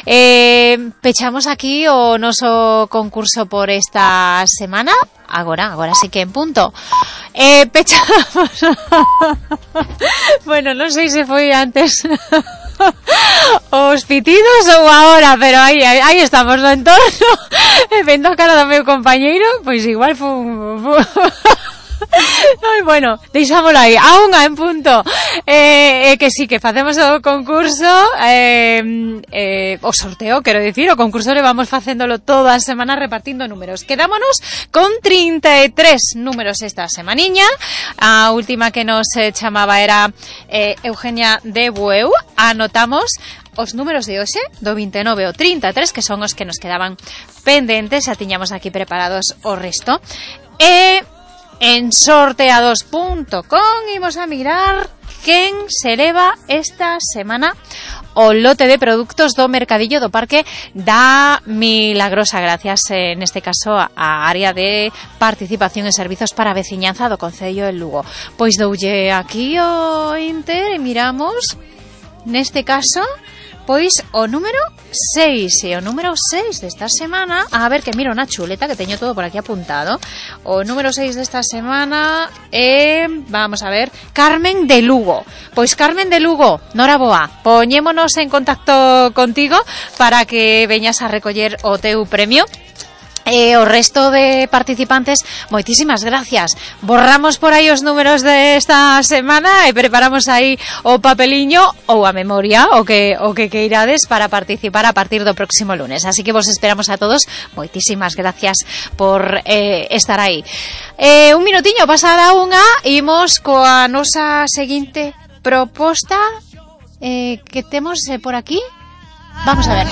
Pechamos aquí o noso concurso por esta semana. Agora sí que en punto. Pechamos. Bueno, non sei se foi antes os pitidos ou agora, pero aí estamos no entorno. Vendo a cara do meu compañeiro, pois igual foi Ai, bueno, deixámoslo aí, a unha en punto. Que sí, que facemos o concurso, o sorteo, quero dicir, o concurso le vamos facéndolo toda a semana repartindo números. Quedámonos con 33 números esta semaniña. A última que nos chamaba era Eugenia de Bueu. Anotamos os números de hoxe, do 29 ao 33, que son os que nos quedaban pendentes, xa tiñamos aquí preparados o resto. En sorteados.com imos a mirar quen se leva esta semana o lote de produtos do mercadillo do Parque da Milagrosa, gracias neste caso a área de participación en servizos para a veciñanza do Concello de Lugo. Pois doulle aquí o Inter e miramos neste caso pois o número 6, e o número 6 desta semana, a ver que miro na chuleta que teño todo por aquí apuntado. O número 6 desta semana vamos a ver, Carmen de Lugo. Pois Carmen de Lugo, noraboa, poñémonos en contacto contigo para que veñas a recoller o teu premio. O resto de participantes, moitísimas gracias. Borramos por aí os números de esta semana e preparamos aí o papeliño ou a memoria, o que queirades para participar a partir do próximo lunes. Así que vos esperamos a todos. Moitísimas gracias por estar aí. Un minutiño pasada unha, imos coa nosa seguinte proposta que temos por aquí. Vamos a ver.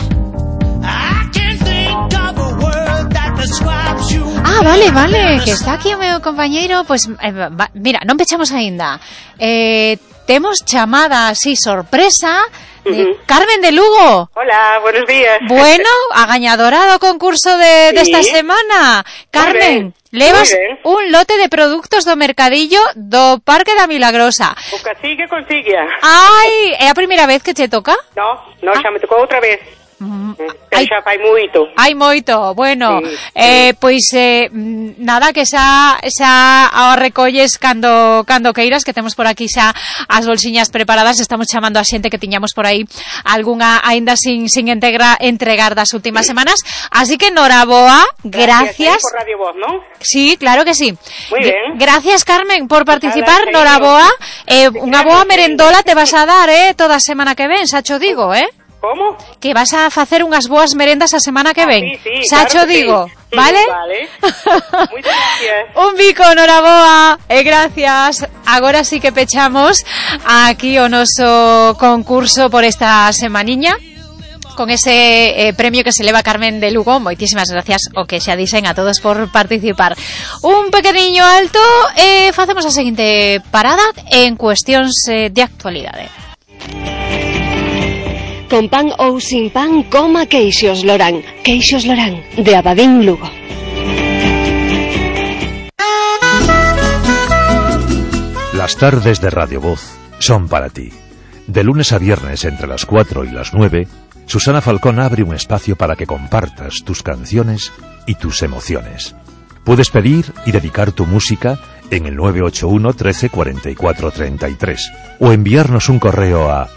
Vale, que está aquí o meu compañeiro. Pois, mira, non pechamos aínda. Temos chamada así sorpresa de Carmen de Lugo. Hola, buenos días. Bueno, a gañadora do concurso desta semana. Carmen, levas un lote de produtos do mercadillo do Parque da Milagrosa. O cacique consigue. Ai, é a primeira vez que che toca? No, xa me tocou outra vez. Xa fai moito. Hai moito, bueno, sí. Pois nada, que xa recolles cando queiras, que temos por aquí xa as bolsiñas preparadas. Estamos chamando a xente que tiñamos por aí algunha aínda sin entregar das últimas semanas, así que noraboa, gracias. Por Radio Voz, ¿no? Sí, claro que sí. Muy bien. Gracias, Carmen, por participar, noraboa. Unha boa merendola te vas a dar, toda a semana que ven, xa cho digo, Como? Que vas a facer unhas boas merendas a semana que ven. Sí, xa cho digo, sí. Vale? Vale. Moitas gracias. Un bico, noraboa, gracias. Agora sí que pechamos aquí o noso concurso por esta semaniña con ese premio que se leva Carmen de Lugo. Moitísimas gracias o que xa dixen a todos por participar. Un pequeniño alto e facemos a seguinte parada en cuestións de actualidade. Con pan ou sin pan, coma Queixos Lorán. Queixos Lorán, de Abadín, Lugo. Las tardes de Radio Voz son para ti. De lunes a viernes entre las 4 y las 9, Susana Falcón abre un espacio para que compartas tus canciones y tus emociones. Puedes pedir y dedicar tu música en el 981 13 44 33 o enviarnos un correo a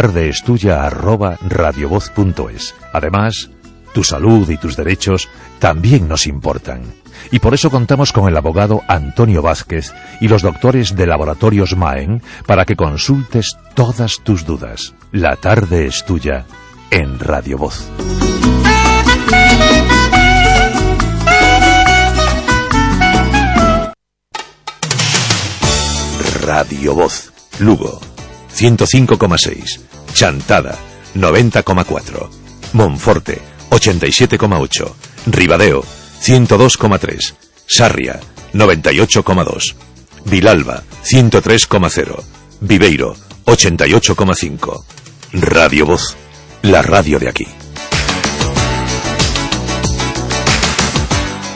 latardeestuya@radiovoz.es. Además, tu salud y tus derechos también nos importan. Y por eso contamos con el abogado Antonio Vázquez y los doctores de Laboratorios Maen para que consultes todas tus dudas. La tarde es tuya en Radio Voz. Radio Voz, Lugo, 105,6, Chantada, 90,4, Monforte, 87,8, Ribadeo, 102,3, Sarria, 98,2, Vilalba, 103,0, Viveiro, 88,5. Radio Voz, la radio de aquí.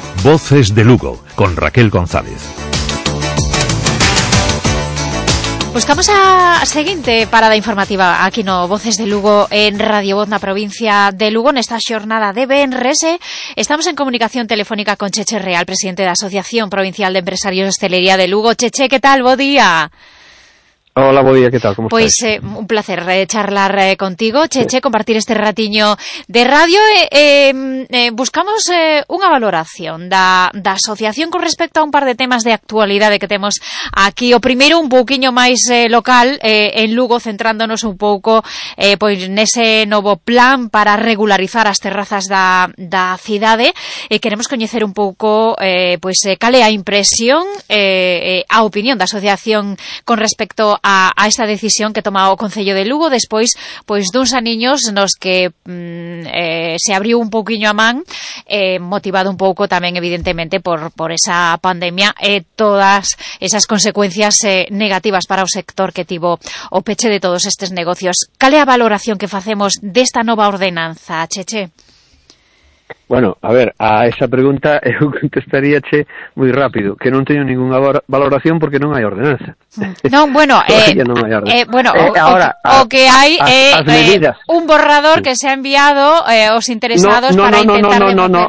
Voces de Lugo, con Raquel González. Buscamos a seguinte parada informativa aquí no Voces de Lugo en Radio Voz na provincia de Lugo nesta xornada de venres. Estamos en comunicación telefónica con Cheche Real, presidente da Asociación Provincial de Empresarios de Hostelería de Lugo. Cheche, que tal? Bo día. Hola, bo día, que tal? Como Pois un placer charlar contigo, Cheche, compartir este ratiño de radio. Buscamos unha valoración da asociación con respecto a un par de temas de actualidade que temos aquí. O primeiro un pouquiño máis local, en Lugo, centrándonos un pouco pois nese novo plan para regularizar as terrazas da cidade. Queremos coñecer un pouco pois cal é a impresión, a opinión da asociación con respecto a esta decisión que toma o Concello de Lugo despois pois duns aniños nos que se abriu un pouquiño a man, motivado un pouco tamén evidentemente por esa pandemia e todas esas consecuencias negativas para o sector que tivo o peche de todos estes negocios. Cal é a valoración que facemos desta nova ordenanza, Cheche? Bueno, a ver, a esa pregunta eu contestaríache moi rápido, que non teño ninguna valoración porque non hai ordenanza. Non, bueno, non hai ordenanza. Ahora, o que hai é un borrador que se ha enviado aos interesados para intentar demoler.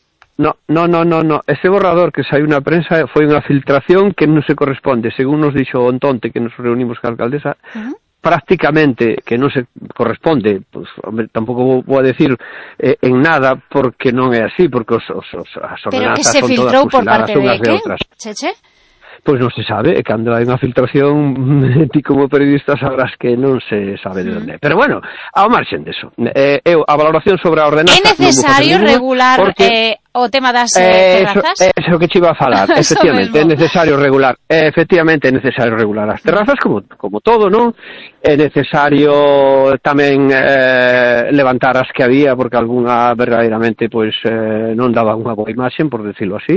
No. Ese borrador que saiu na prensa foi unha filtración que non se corresponde, según nos dixo Ontonte, que nos reunimos ca alcaldesa, prácticamente que non se corresponde, pues, hombre, tampouco vou a decir en nada porque non é así, porque as ordenanzas son todas fusiladas unhas de outras. Cheche? Pois non se sabe, e cando hai unha filtración, ti como periodista sabrás que non se sabe de onde. Pero bueno, ao marxen deso, a valoración sobre a ordenanza... É necesario regular o tema das terrazas? Eso que che iba a falar, efectivamente, é necesario regular. Efectivamente, é necesario regular as terrazas, como todo, non? É necesario tamén levantar as que había, porque algunha verdadeiramente pois non daba unha boa imaxen, por decirlo así.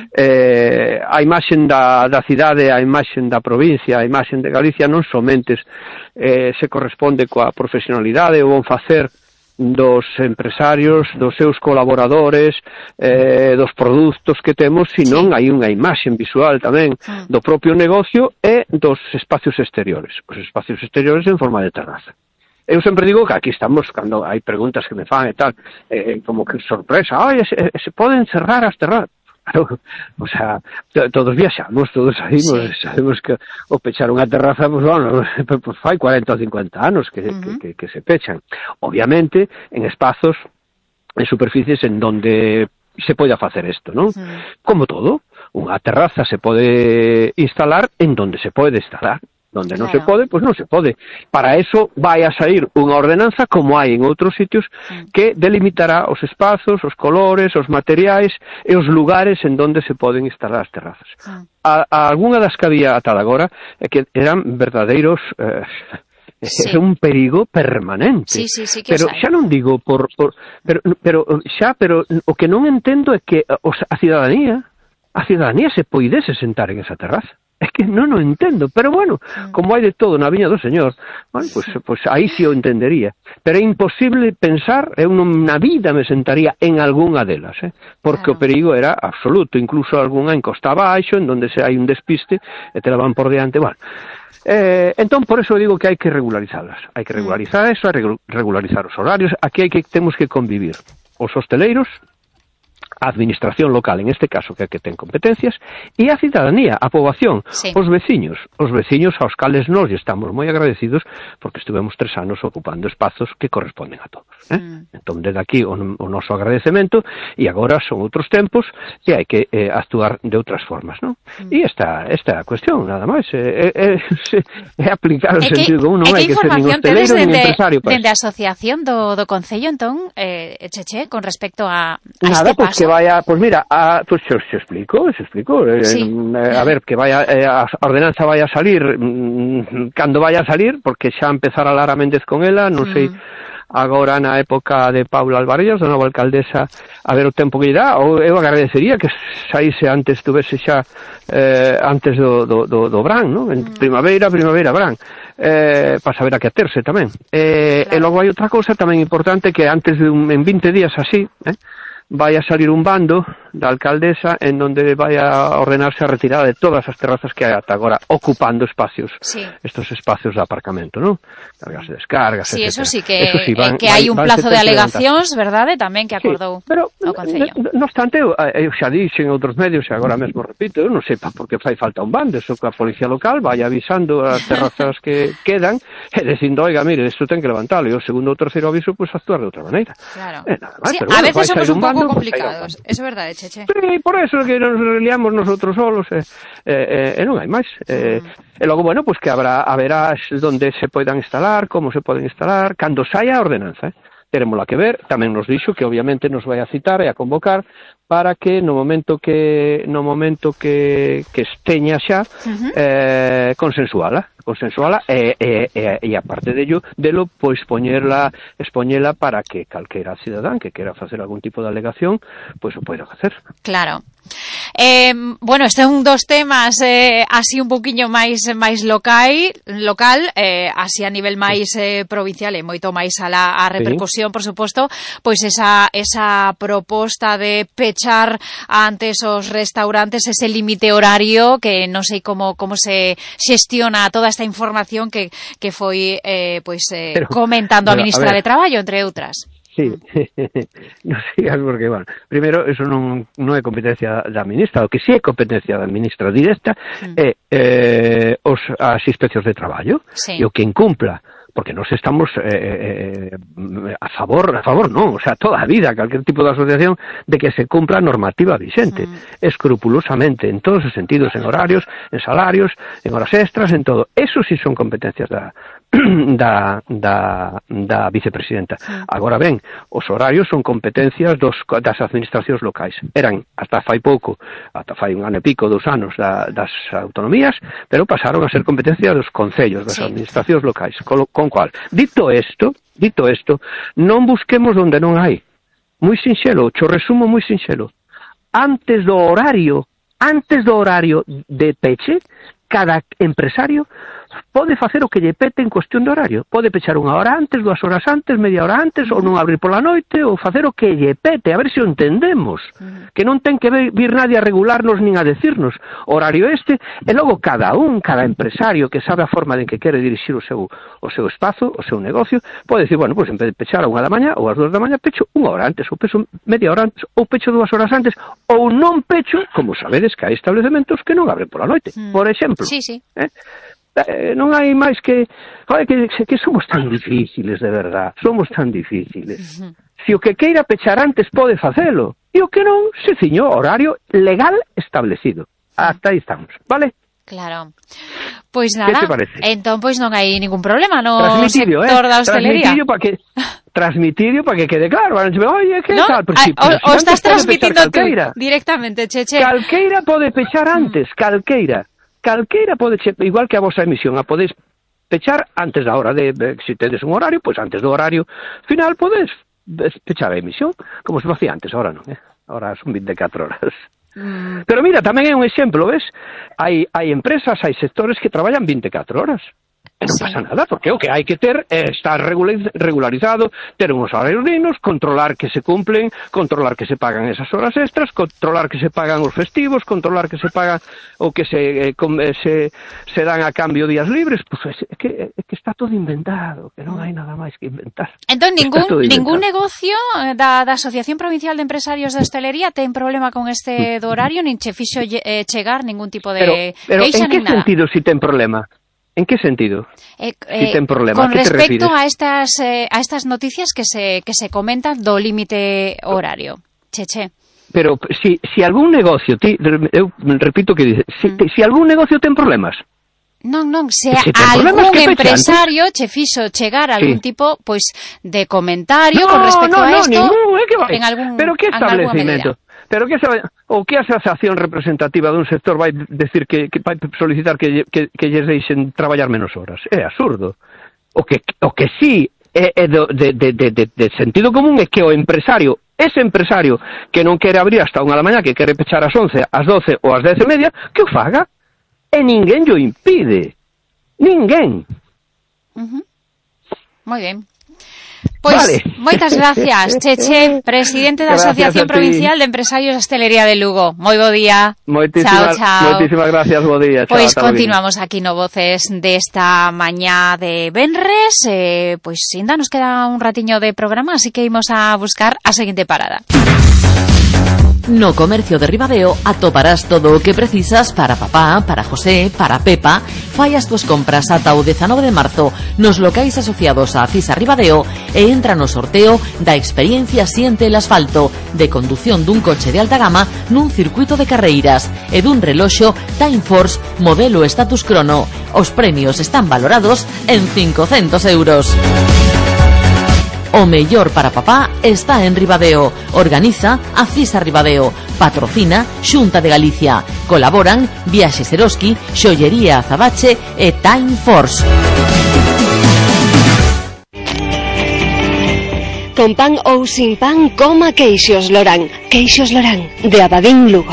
A imaxen da cidade, a imaxen da provincia, a imaxen de Galicia non somente se corresponde coa profesionalidade ou bon facer dos empresarios, dos seus colaboradores, dos produtos que temos, senón hai unha imaxen visual tamén do propio negocio e dos espacios exteriores. Os espacios exteriores en forma de terraza. Eu sempre digo que aquí estamos, cando hai preguntas que me fan e tal, como que sorpresa, se poden cerrar as terrazas. Claro, o sea, todos viaxamos, todos saímos, sabemos que o pechar unha terraza, pues, bueno, pues fai 40 ou 50 anos que se pechan. Obviamente, en espazos, en superficies en donde se poida facer isto, non? Como todo, unha terraza se pode instalar en donde se pode instalar. Donde non se pode, pois non se pode. Para eso vai a sair unha ordenanza como hai en outros sitios que delimitará os espazos, os colores, os materiais e os lugares en donde se poden instalar as terrazas. Algunha das que había ata agora que eran verdadeiros... É un perigo permanente. Sí, que pero xa non digo pero o que non entendo é que a cidadanía se poidese sentar en esa terraza. É que non o entendo, pero bueno, como hai de todo na viña do Señor, bueno, pues aí sí o entendería. Pero é imposible pensar, eu na vida me sentaría en algunha delas, porque o perigo era absoluto, incluso algunha encostaba abaixo, en donde se hai un despiste, e te la van por diante, bueno. Entón, por eso digo que hai que regularizarlas. Hai que regularizar eso, regularizar os horarios, aquí temos que convivir os hosteleiros, a administración local, en este caso, que é que ten competencias, e a cidadanía, a poboación, os veciños aos cales nós estamos moi agradecidos porque estuvemos 3 anos ocupando espazos que corresponden a todos. Entón, desde aquí, o noso agradecemento, e agora son outros tempos e hai que actuar de outras formas, non? E esta é a cuestión, nada máis, é aplicar o sentido común, non hai que ser nin hosteleiro nin empresario. Dende a asociación do Concello, entón, Cheche, con respecto a este paso? Vaya, pues mira, pues se explico. A ver, que vaya a ordenanza vaya a salir cando vaya a salir, porque xa empezara Lara Méndez con ela, non sei agora na época de Paula Alvarellos, da nova alcaldesa, a ver o tempo que lle dá, ou eu agradecería que saíse antes, tuvese xa antes do verán, non? En primavera, verán. Para saber a que aterse tamén. E logo hai outra cousa tamén importante, que antes en 20 días así, vai a salir un bando da alcaldesa en donde vai a ordenarse a retirada de todas as terrazas que hai ata agora ocupando espacios, estos espacios de aparcamento, ¿no? Cargas e descargas, sí, etcétera. Eso sí, que hai un plazo de alegacións, verdade, tamén que acordou o Concello. No obstante, eu xa dixen en outros medios, e agora mesmo repito, eu non sei porque fai falta un bando, eso que a policía local vai avisando as terrazas que quedan e dicindo, oiga, mire, isto ten que levantarlo, e o segundo ou terceiro aviso, pues actuar de outra maneira. Claro. Nada máis, sí, pero bueno, a veces somos un pouco bando, complicados, eso é verdade, Cheche. Sí, por eso que nos liamos nosotros solos, e non hai máis. E logo, bueno, pues que haberá donde se poidan instalar, como se poden instalar, cando saia a ordenanza, terémola que ver, tamén nos dixo que obviamente nos vai a citar e a convocar para que no momento que esteña xa consensuala e aparte delo pois expoñela para que calquera cidadán que quera facer algún tipo de alegación pois o poida facer. Claro. Bueno, este é un dos temas así un poquinho máis local, así a nivel máis provincial e moito máis a repercusión, por suposto, pois esa proposta de pechar antes os restaurantes, ese límite horario que non sei como se xestiona toda esta información que foi comentando a ministra de Traballo, entre outras. Sí, non sigas porque, bueno, primeiro, eso non é competencia da ministra, o que sí é competencia da ministra directa é as inspeccións de traballo, e o que incumpla, porque nos estamos a favor non, o sea, toda a vida, calquer tipo de asociación de que se cumpla a normativa vigente, escrupulosamente, en todos os sentidos, en horarios, en salarios, en horas extras, en todo. Eso sí son competencias da vicepresidenta. Agora ben, os horarios son competencias das administracións locais. Eran, hasta fai un ano e pico, 2 anos das autonomías, pero pasaron a ser competencia dos concellos, das administracións locais. Con cual, dito isto, non busquemos onde non hai. Moi sinxelo, cho resumo moi sinxelo. Antes do horario de peche, cada empresario pode facer o que lle pete en cuestión de horario. Pode pechar 1 hora antes, 2 horas antes, media hora antes, ou non abrir pola noite, ou facer o que lle pete, a ver se o entendemos. Que non ten que vir nadie a regularnos nin a decirnos horario e logo cada empresario que sabe a forma de que quere dirixir o seu espazo, o seu negocio, pode decir, bueno, pois en vez de pechar a 1 da mañá ou ás 2 da mañá, pecho 1 hora antes, ou pecho media hora antes, ou pecho 2 horas antes, ou non pecho, como sabedes que hai establecementos que non abren pola noite, por exemplo. Sí, sí. Non hai máis que somos tan difíciles, de verdad, somos tan difíciles. Se o que queira pechar antes pode facelo, e o que non, se ciño horario legal establecido. Hasta aí estamos, vale? Claro. Pois nada, entón pois non hai ningún problema no sector da hostelería. Transmitidio para que quede claro. Oye, que tal? O estás transmitindo tú directamente, Cheche. Calqueira pode pechar antes, calqueira pode, igual que a vosa emisión, a podes pechar antes da hora se tedes un horario, pois antes do horario final podes pechar a emisión, como se facía antes, ahora non, ahora son 24 horas. Pero mira, tamén é un exemplo, ves? Hai empresas, hai sectores que traballan 24 horas. E non pasa nada, porque o que hai que ter é estar regularizado, ter uns horarios dignos, controlar que se cumplen, controlar que se pagan esas horas extras, controlar que se pagan os festivos, controlar que se pagan o que se dan a cambio días libres. Pues é que está todo inventado, que non hai nada máis que inventar. Entón, ningún negocio da Asociación Provincial de Empresarios de Hostelería ten problema con este do horario, nin che fixo chegar ningún tipo de queixa nin nada. Pero en que sentido si ten problema? ¿En qué sentido? Si ten problema, con respecto a estas noticias que se comentan do límite horario, Cheche. Pero si algún negocio, eu repito que dice, si algún negocio ten problemas. Non, se algún empresario che fixo chegar algún tipo pois de comentario con respecto a isto, en algún pero que establecimiento? Pero que asociación representativa dun sector vai decir que vai solicitar que lles deixen traballar menos horas? É absurdo. O que sí é de sentido común é que ese empresario que non quere abrir hasta 1 da mañá, que quere pechar ás 11, ás 12 ou ás 10:30, que o faga. E ninguén llo impide. Ninguén. Moi ben. Pois, vale. moitas gracias, Cheche, presidente da Asociación Provincial de Empresarios de Hostelería de Lugo. Moi bo día. Moitísimas gracias, bo día. Pois continuamos aquí no Voces desta mañá de venres. Pois ainda nos queda un ratiño de programa, así que imos a buscar a seguinte parada. No Comercio de Ribadeo atoparás todo o que precisas para papá, para José, para Pepa. Fai as túas compras ata o 19 de marzo nos locais asociados a Cisa Ribadeo e entra no sorteo da experiencia Siente el Asfalto, de condución dun coche de alta gama nun circuito de carreiras e dun reloxo Time Force modelo Status Chrono. Os premios están valorados en 500 euros. O mellor para papá está en Ribadeo. Organiza a Cisa Ribadeo. Patrocina Xunta de Galicia. Colaboran Viaxes Eroski, Xollería Azabache e Time Force. Con pan ou sin pan, coma Queixos Lorán. Queixos Lorán, de Abadín, Lugo.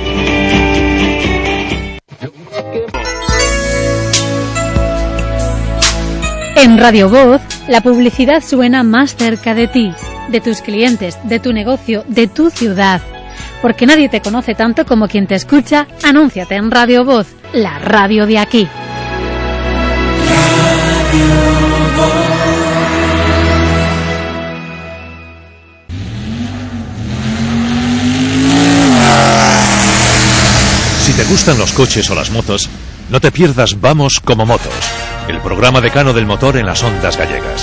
En Radio Voz, la publicidad suena más cerca de ti, de tus clientes, de tu negocio, de tu ciudad. Porque nadie te conoce tanto como quien te escucha. Anúnciate en Radio Voz, la radio de aquí. Si te gustan los coches o las motos, no te pierdas Vamos como Motos, el programa decano del motor en las ondas gallegas.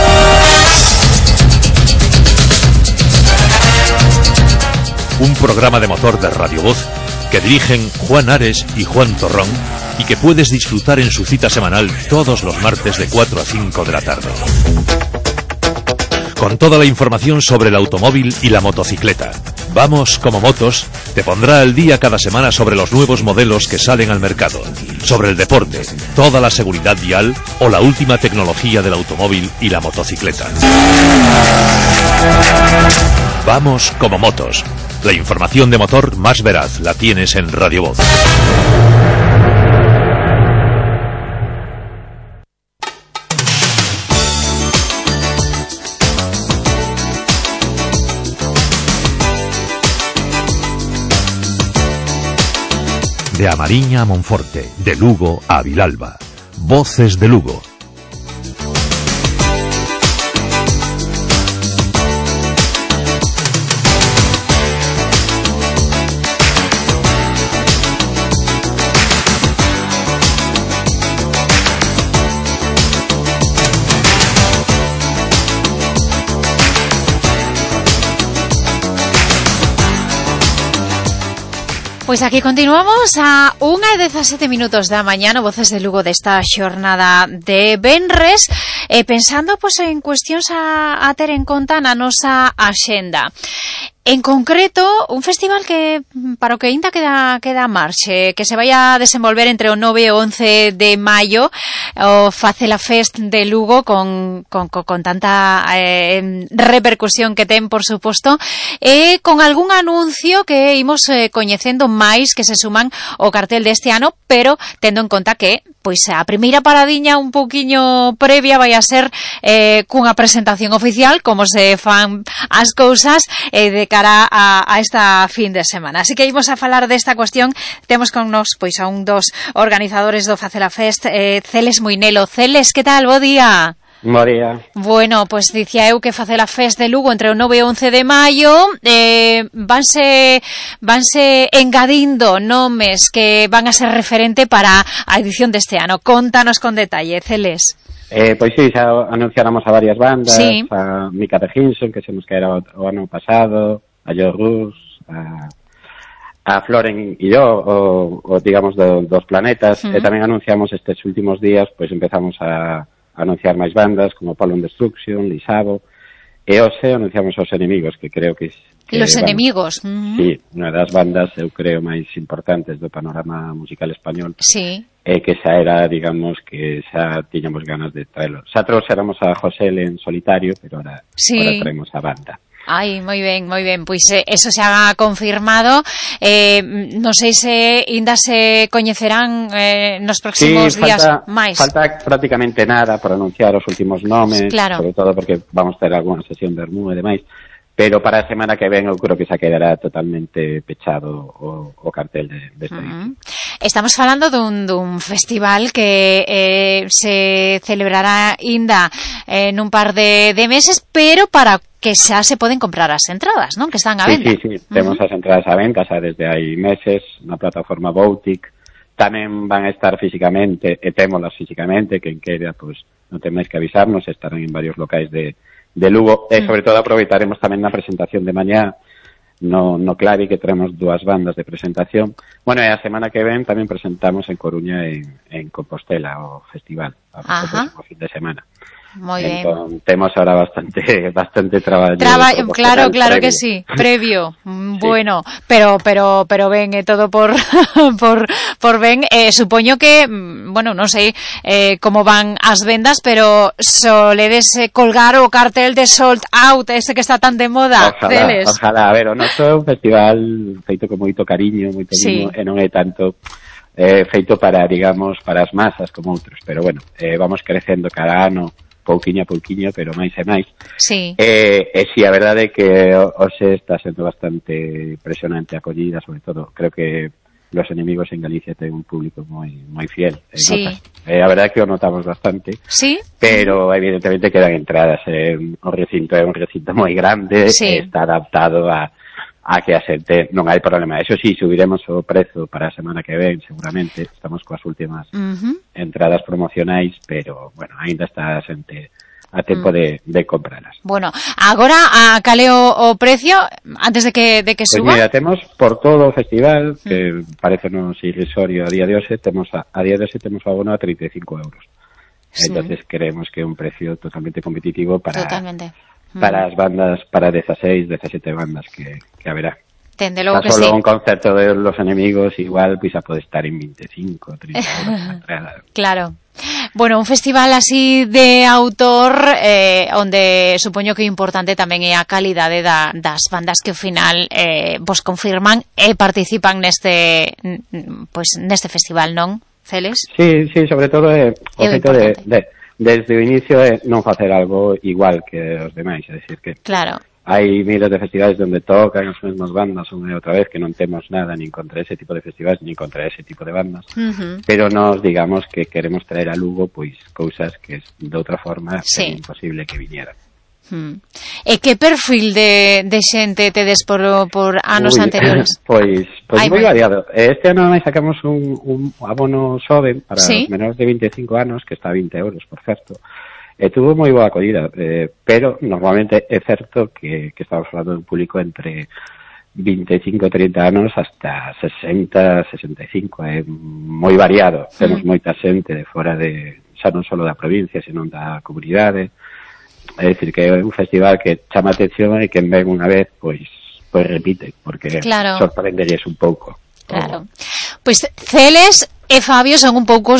Un programa de motor de Radio Voz que dirigen Juan Ares y Juan Torrón y que puedes disfrutar en su cita semanal todos los martes de 4 a 5 de la tarde. Con toda la información sobre el automóvil y la motocicleta. Vamos como Motos te pondrá al día cada semana sobre los nuevos modelos que salen al mercado, sobre el deporte, toda la seguridad vial o la última tecnología del automóvil y la motocicleta. Vamos como Motos. La información de motor más veraz la tienes en Radio Voz. De A Mariña a Monforte, de Lugo a Vilalba. Voces de Lugo. Pois aquí continuamos a 1:17 da mañá no Voces de Lugo desta xornada de venres, pensando pois en cuestións a ter en conta na nosa axenda. En concreto, un festival que para o que ainda queda marxe, que se vai a desenvolver entre o 9 e o 11 de maio, o Facela Fest de Lugo, con tanta repercusión que ten, por suposto, e con algún anuncio que imos coñecendo máis que se suman ao cartel deste ano, pero tendo en conta que pois a primeira paradiña un pouquiño previa vai a ser cunha presentación oficial, como se fan as cousas de cara a esta fin de semana. Así que imos a falar desta cuestión. Temos con nos pois a un dos organizadores do Facela Fest, Celes Moinelo. Celes, que tal? Bo día. María. Bueno, pois dicía eu que Facela Fest de Lugo entre o 9 e o 11 de maio, vanse engadindo nomes que van a ser referente para a edición deste ano. Contanos con detalle, Celes. Pois sí, xa anunciáramos a varias bandas, sí. A Mika Hinson, que se nos caera o ano pasado, a Joe Rus, a Floren e yo, o digamos dos planetas, e tamén anunciamos estes últimos días, pois empezamos a anunciar máis bandas como Pollen Destruction, Lisabo, e hoxe anunciamos Os Enemigos, que creo que Los Enemigos. Sí, unha das bandas, eu creo, máis importantes do panorama musical español. Sí. E que xa era, digamos, que xa tiñamos ganas de traerlo. Xa trouxéramos a José en solitario, pero ahora traemos a banda. Ai, moi ben, pois eso se ha confirmado. Non sei se ainda se coñecerán nos próximos días máis. Falta prácticamente nada por anunciar os últimos nomes, claro. Sobre todo porque vamos ter algunha sesión de Bermú e demais, pero para a semana que ven eu creo que se quedará totalmente pechado o cartel desta edición. Estamos falando dun festival que se celebrará ainda nun par de meses, pero para que xa se poden comprar as entradas, non? Que están a venda. Sí, temos as entradas a venta xa desde hai meses na plataforma Boutic. Tamén van a estar físicamente, e témolas físicamente, quen queira, pois non ten máis que avisarnos, estarán en varios locais de Lugo, e sobre todo aproveitaremos tamén na presentación de mañá no Clavi, que traemos 2 bandas de presentación. Bueno, e a semana que ven tamén presentamos en Coruña en Compostela o festival, o próximo fin de semana. Moi ben. Entón, temos ahora bastante traballo. Claro que sí, previo. Bueno, pero ben, todo por ben. Supoño que, bueno, non sei como van as vendas, pero soledes colgar o cartel de sold out, ese que está tan de moda. Ojalá. A ver, o noso é un festival feito con moito cariño, moito mimo, e non é tanto feito para, digamos, para as masas como outros, pero bueno, vamos crecendo cada ano, pouquiño a pouquiño, pero máis e máis. Sí. E si, a verdade é que hoxe está sendo bastante impresionante a acollida, sobre todo, creo que Los Enemigos en Galicia ten un público moi fiel. Sí. A verdade é que o notamos bastante. Sí. Pero evidentemente quedan entradas. O recinto é un recinto moi grande, está adaptado a que a xente non hai problema. Eso sí, subiremos o prezo para a semana que ven, seguramente. Estamos coas últimas entradas promocionais, pero, bueno, ainda está a xente a tempo de comprarlas. Bueno, agora, cal é o precio antes de que suba? Pues mira, temos por todo o festival, que parecenos irrisorio a día de hoxe, temos temos o abono a 35 euros. Entonces creemos que é un precio totalmente competitivo para as bandas, para 16, 17 bandas que haberá. Tende logo que solo un concerto de Los Enemigos igual pois pode estar en 25, 30 euros. Claro. Bueno, un festival así de autor onde supoño que o importante tamén é a calidade das bandas que ao final vos confirman e participan neste festival, non, Celes? Sí, sobre todo o feito desde o inicio é non facer algo igual que os demais, é dicir que hai miles de festivais onde tocan as mesmas bandas unha e outra vez, que non temos nada nin contra ese tipo de festivais, nin contra ese tipo de bandas, pero nos digamos que queremos traer a Lugo pois cousas que de outra forma é imposible que viñeran. E que perfil de xente tedes por anos anteriores? Pois moi variado. Este ano sacamos un abono xoven para os menores de 25 anos, que está a 20 euros, por certo. Tuvo moi boa acollida, pero normalmente é certo que estamos falando de un público entre 25 e 30 anos hasta 60, 65, é moi variado. Temos moita xente de fora xa non só da provincia, senón da comunidade. É dicir, que é un festival que chama atención e que ven unha vez, pois repite, porque sorprenderías un pouco. Claro. Pois Celes e Fabio son un pouco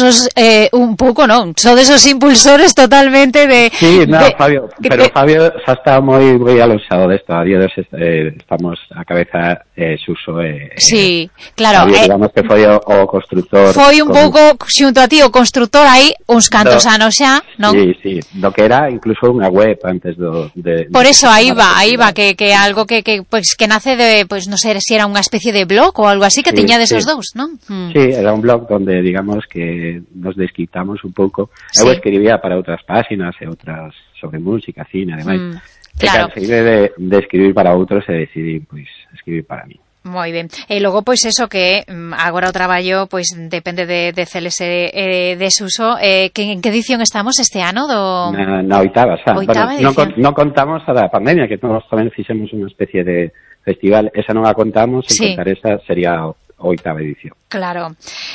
non, son desos impulsores totalmente de... Sí, Fabio, pero Fabio xa está moi alosado desto, a día de hoxe estamos a cabeza Suso sí, claro. Fabio, digamos que foi o constructor... Foi un pouco, xunto a ti, o constructor aí, uns cantos anos xa, non? Sí, do que era incluso unha web antes Por eso, aí va, que algo que nace de, non sei se era unha especie de blog ou algo así que tiña desos dous, non? Sí, era un blog donde digamos que nos desquitamos un pouco. Eu escribía para outras páxinas e outras sobre música, cine, ademais. Claro. E cansei de escribir para outros e decidí escribir para mí. Moi ben. E logo, eso que agora o traballo depende de Celes e de Suso. En que edición estamos este ano? Na oitava, xa. Non contamos a da pandemia, que nós tamén fixemos unha especie de festival. Esa non a contamos, en contar esa sería a oitava edición. Claro.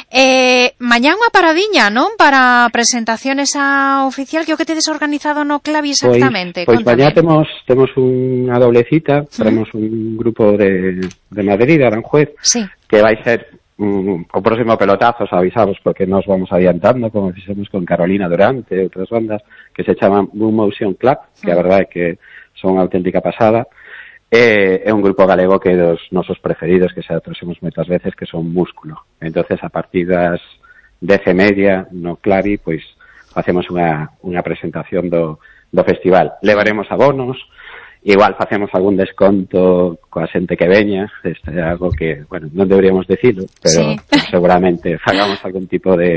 Mañá unha paradiña, non? Para presentaciones oficial, que o que tedes organizado no Clavi exactamente? Pois mañá temos unha doble cita, traemos un grupo de Madrid, de Aranjuez, que vai ser o próximo pelotazo, os avisamos, porque nos vamos adiantando, como fixemos con Carolina Durante e outras bandas, que se chaman Boom Motion Club, que a verdade é que son unha auténtica pasada. é un grupo galego que é dos nosos preferidos, que xa trouxemos moitas veces, que son Músculo. Entonces, a partir das 10:30 no Clavi, pois facemos unha presentación do festival. Levaremos abonos, igual facemos algún desconto coa xente que veña, isto é algo que, bueno, non deberíamos decirlo, pero seguramente fagamos algún tipo de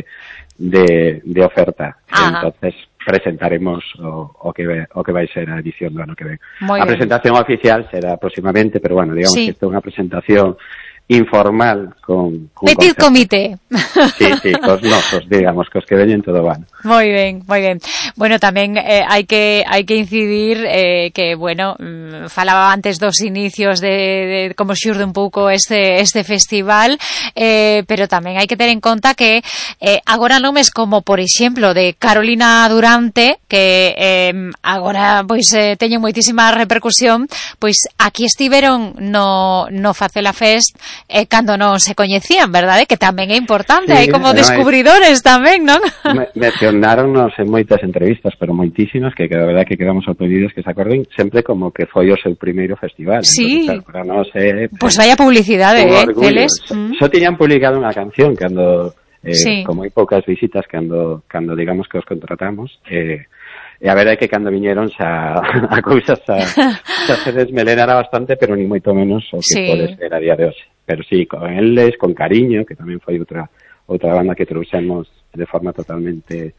oferta. Entonces presentaremos o que vai ser a edición do ano que ven. A presentación oficial será próximamente, pero bueno, digamos que isto é unha presentación informal con petit comité. Sí, cos nosos, digamos, cos que veñen todo van. Moi ben. Bueno, tamén hai que incidir que, bueno, falaba antes dos inicios de como xurde un pouco este festival, pero tamén hai que ter en conta que agora nomes como, por exemplo, de Carolina Durante, que agora pois teñen moitísima repercusión, pois aquí estiveron no Facela Fest cando non se coñecían, verdade? Que tamén é importante, hai como descubridores tamén, non? Mencionáronnos en moitas entrevistas, pero moitísimas, que a verdade que quedamos sorprendidos que se acorden sempre como que foi o seu primeiro festival. Sí. Entonces, para non sei, pues vaya publicidade, Celes. Só tiñan publicado unha canción cando con moi poucas visitas cando digamos que os contratamos, e a verdade é que cando viñeron a cousa xa se desmelenara bastante, pero ni moito menos o que pode ser a día de hoxe. Pero sí, con eles, con Cariño, que tamén foi outra banda que trouxemos de forma totalmente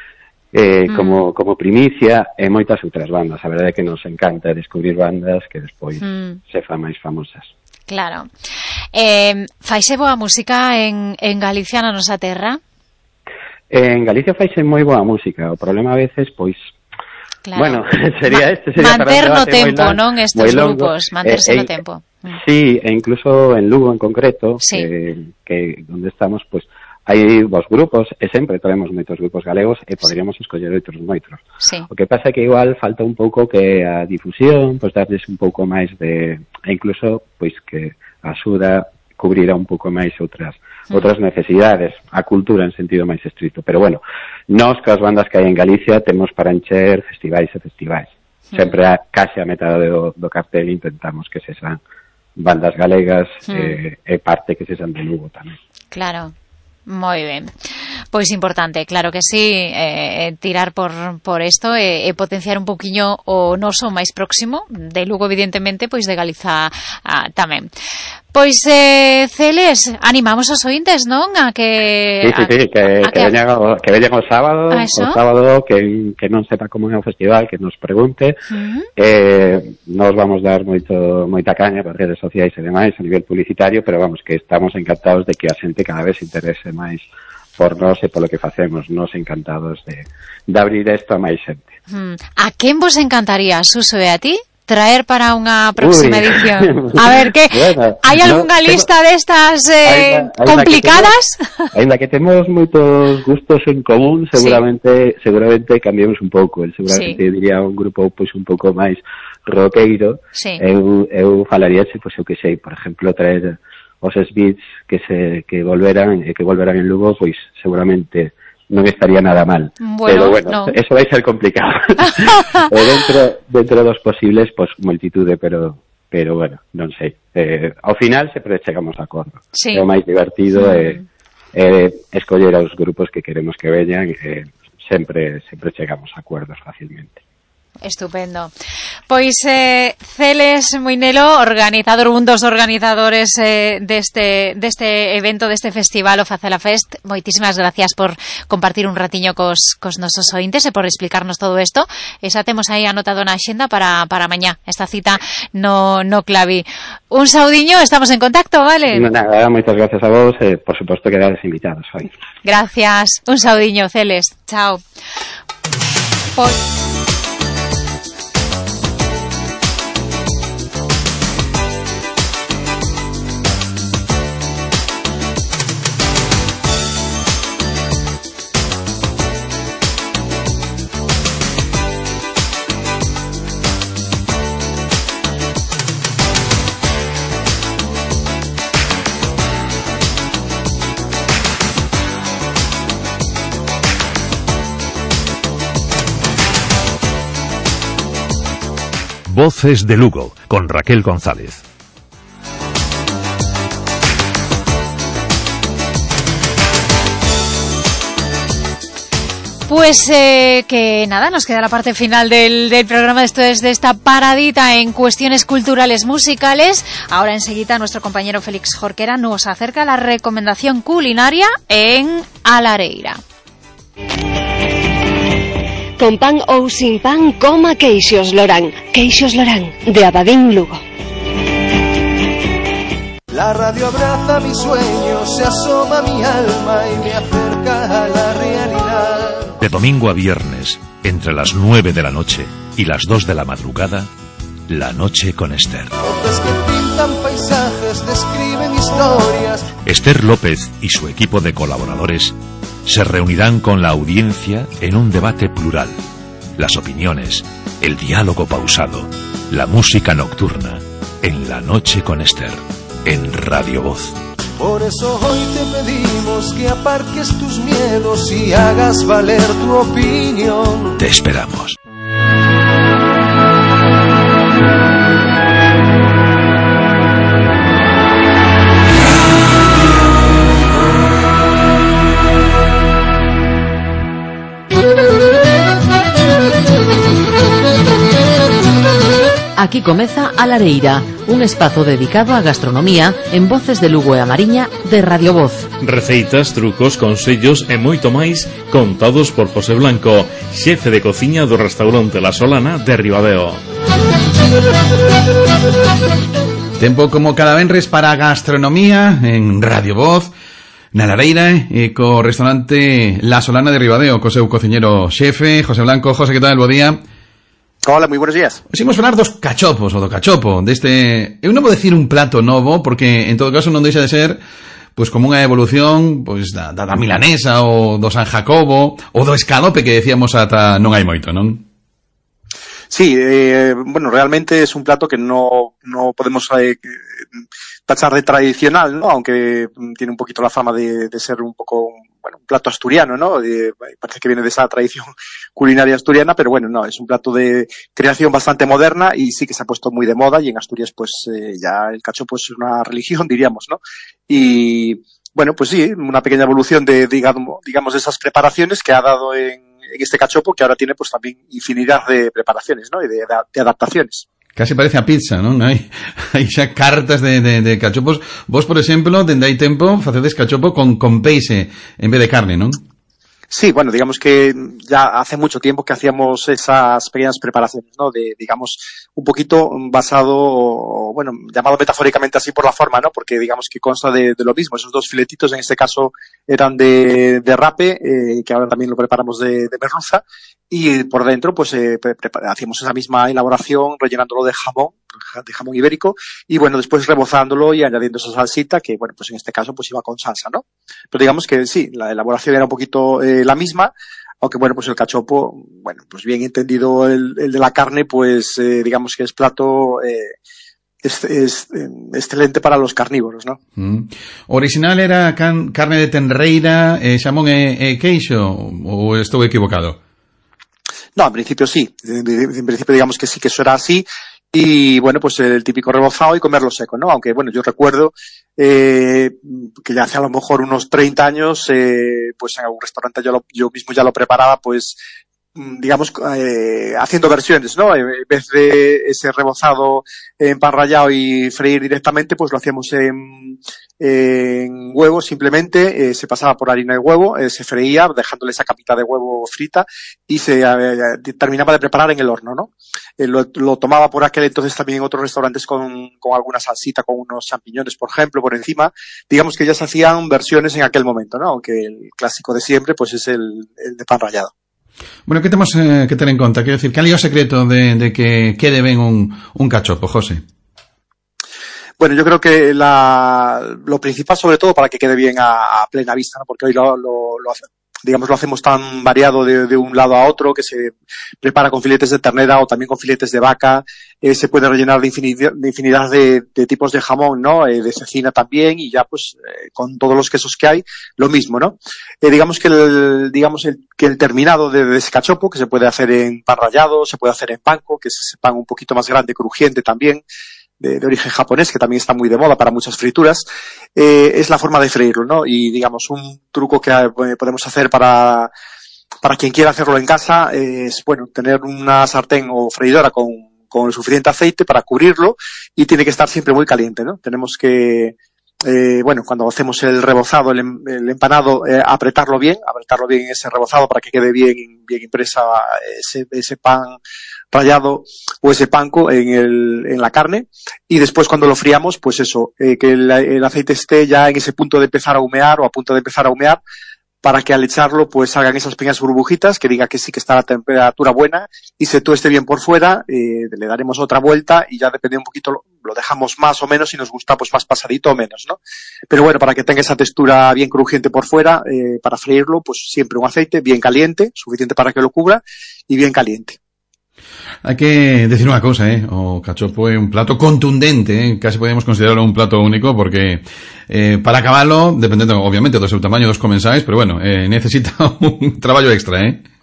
como primicia, e moitas outras bandas. A verdade é que nos encanta descubrir bandas que despois se fan máis famosas. Claro. Faise boa música en Galicia, na nosa terra? En Galicia faise moi boa música. O problema a veces, pois, claro, bueno, sería manter no tempo, non? Estes grupos, manterse no tempo. Sí, e incluso en Lugo en concreto, que onde estamos, pois, hai vos grupos, e sempre traemos moitos grupos galegos, e poderíamos escoller outros moitos. Sí. O que pasa é que igual falta un pouco que a difusión, pois darles un pouco máis e incluso, pois que axuda cubrirá un pouco máis outras necesidades, a cultura en sentido máis estrito. Pero bueno, nós que as bandas que hai en Galicia temos para encher festivais e festivais. Sempre case a metade do cartel intentamos que se sean bandas galegas e parte que se sean de Lugo tamén. Claro. Moi ben. Pois importante, claro que sí, tirar por isto e potenciar un pouquiño o noso máis próximo, de Lugo evidentemente, pois de Galiza tamén. Pois, Celes, animamos os ointes, non? A que... Sí, que veñan o sábado, que non sepa como é o festival, que nos pregunte. Nos vamos dar moita caña por redes sociais e demais a nivel publicitario, pero vamos, que estamos encantados de que a xente cada vez se interese máis por nós e polo que facemos. Nos encantados de abrir isto a máis xente. A quen vos encantaría, Suso e a ti, traer para unha próxima edición? A ver, que bueno, hai algunha lista destas complicadas? Ainda que temos moitos gustos en común, seguramente cambiemos un pouco. Seguramente diría un grupo pois un pouco máis roqueiro. Eu falaría, pois eu que sei, por exemplo, traer os Smiths que volveran en Lugo, pois seguramente non estaría nada mal. Pero bueno, no. Eso vai ser complicado. dentro dos posibles, pois multitude, pero bueno, non sei. Ao final sempre chegamos a acordo. É o máis divertido escoller aos grupos que queremos que veñan, sempre chegamos a acordos facilmente. Estupendo. Pois Celes Moinelo, un dos organizadores deste evento, deste festival, o Facela Fest, moitísimas gracias por compartir un ratiño cos nosos ointes e por explicarnos todo isto. E xa temos aí anotado na axenda para mañá, esta cita no Clavi. Un saudiño, estamos en contacto, vale? Nada, moitas gracias a vos, por suposto que dades invitados hoy. Gracias, un saudiño, Celes. Chao. Voces de Lugo, con Raquel González. Pues que nada, nos queda la parte final del programa. Esto es de esta paradita en cuestiones culturales musicales. Ahora enseguida nuestro compañero Félix Jorquera nos acerca a la recomendación culinaria en A Lareira. Con pan ou sin pan, coma queixos Lorán. Queixos Lorán, de Abadín Lugo. La radio abraza mis sueños, se asoma mi alma y me acerca a la realidad. De domingo a viernes, entre las 9 de la noche y las 2 de la madrugada, La Noche con Esther. Voces que pintan paisajes, describen historias. Esther López y su equipo de colaboradores se reunirán con la audiencia en un debate plural. Las opiniones, el diálogo pausado, la música nocturna, en La Noche con Esther, en Radio Voz. Por eso hoy te pedimos que aparques tus miedos y hagas valer tu opinión. Te esperamos. Aquí comeza A Lareira, un espazo dedicado á gastronomía en Voces de Lugo e a Mariña de Radio Voz. Receitas, trucos, consellos e moito máis contados por José Blanco, xefe de cociña do restaurante La Solana de Ribadeo. Tempo como cada venres para a gastronomía en Radio Voz, na Lareira e co restaurante La Solana de Ribadeo, co seu cociñero xefe, José Blanco. José, que tal? Bo día. Hola, moi buenos días. Hoxe imos falar dos cachopos, ou do cachopo, deste... Eu non vou decir un plato novo, porque en todo caso non deixa de ser pois como unha evolución pois da milanesa, ou do San Jacobo, ou do escalope que decíamos ata non hai moito, non? Sí, bueno, realmente es un plato que no podemos tachar de tradicional, ¿no? Aunque tiene un poquito la fama de ser un poco, bueno, un plato asturiano, ¿no? Parece que viene de esa tradición culinaria asturiana, pero bueno, no, es un plato de creación bastante moderna y sí que se ha puesto muy de moda, y en Asturias pues ya el cachopo es una religión, diríamos, ¿no? Y bueno, pues sí, una pequeña evolución de, digamos, de esas preparaciones que ha dado en este cachopo, que ahora tiene pues también infinidad de preparaciones, ¿no? Y de adaptaciones. Casi parece a pizza, non? Hai xa cartas de cachopos. Vos, por exemplo, dende hai tempo facedes cachopo con peixe en vez de carne, non? Sí, bueno, digamos que ya hace mucho tiempo que hacíamos esas pequeñas preparaciones, ¿no? De, digamos, un poquito basado, bueno, llamado metafóricamente así por la forma, ¿no? Porque digamos que consta de lo mismo. Esos dos filetitos en este caso eran de rape, que ahora también lo preparamos de merluza, y por dentro pues hacíamos esa misma elaboración rellenándolo de jamón ibérico, y bueno, después rebozándolo y añadiendo esa salsita que, bueno, pues en este caso pues iba con salsa, ¿no? Pero digamos que sí, la elaboración era un poquito la misma, aunque bueno, pues el cachopo, bueno, pues bien entendido el de la carne, pues digamos que es plato es excelente para los carnívoros, ¿no? Original era carne de tenreira, xamón e queixo, ou estou equivocado? No, en principio sí. En principio digamos que sí, que eso era así. Y bueno, pues el típico rebozado y comerlo seco, ¿no? Aunque bueno, yo recuerdo que ya hace a lo mejor unos 30 años, pues en algún restaurante yo mismo ya lo preparaba, pues digamos, haciendo versiones, ¿no? En vez de ese rebozado en pan rallado y freír directamente, pues lo hacíamos en huevo simplemente, se pasaba por harina de huevo, se freía dejándole esa capita de huevo frita y se terminaba de preparar en el horno, ¿no? Lo tomaba por aquel entonces también en otros restaurantes con alguna salsita, con unos champiñones, por ejemplo, por encima. Digamos que ya se hacían versiones en aquel momento, ¿no? Aunque el clásico de siempre pues es el de pan rallado. Bueno, que temos que ter en conta? Quero decir, cal é o secreto de que quede ben un cachopo, José? Bueno, yo creo que lo principal, sobre todo, para que quede bien a plena vista, ¿no? Porque hoy lo digamos, lo hacemos tan variado de un lado a otro, que se prepara con filetes de ternera o también con filetes de vaca, se puede rellenar de infinidad de tipos de jamón, ¿no? De cecina también, y ya pues con todos los quesos que hay, lo mismo, ¿no? Digamos que el terminado de ese cachopo, que se puede hacer en pan rallado, se puede hacer en panko, que es ese pan un poquito más grande, crujiente también, de origen japonés, que también está muy de moda para muchas frituras, es la forma de freírlo, ¿no? Y digamos, un truco que podemos hacer para quien quiera hacerlo en casa es, bueno, tener una sartén o freidora con el suficiente aceite para cubrirlo, y tiene que estar siempre muy caliente, ¿no? Tenemos que, bueno, cuando hacemos el rebozado, el empanado, apretarlo bien ese rebozado para que quede bien impresa ese pan rallado o ese panko en la carne, y después cuando lo friamos, pues eso, que el aceite esté ya en ese punto de empezar a humear o a punto de empezar a humear, para que al echarlo pues salgan esas pequeñas burbujitas, que diga que sí que está a la temperatura buena y se tueste bien por fuera. Le daremos otra vuelta y ya depende un poquito, lo dejamos más o menos, si nos gusta pues más pasadito o menos, ¿no? Pero bueno, para que tenga esa textura bien crujiente por fuera, para freírlo, pues siempre un aceite bien caliente, suficiente para que lo cubra, y bien caliente. Hay que decir una cosa, o cachopo é un plato contundente, casi podemos considerarlo un plato único, porque para acabarlo, dependendo obviamente do seu tamaño dos comensais, pero bueno, necesita un traballo extra,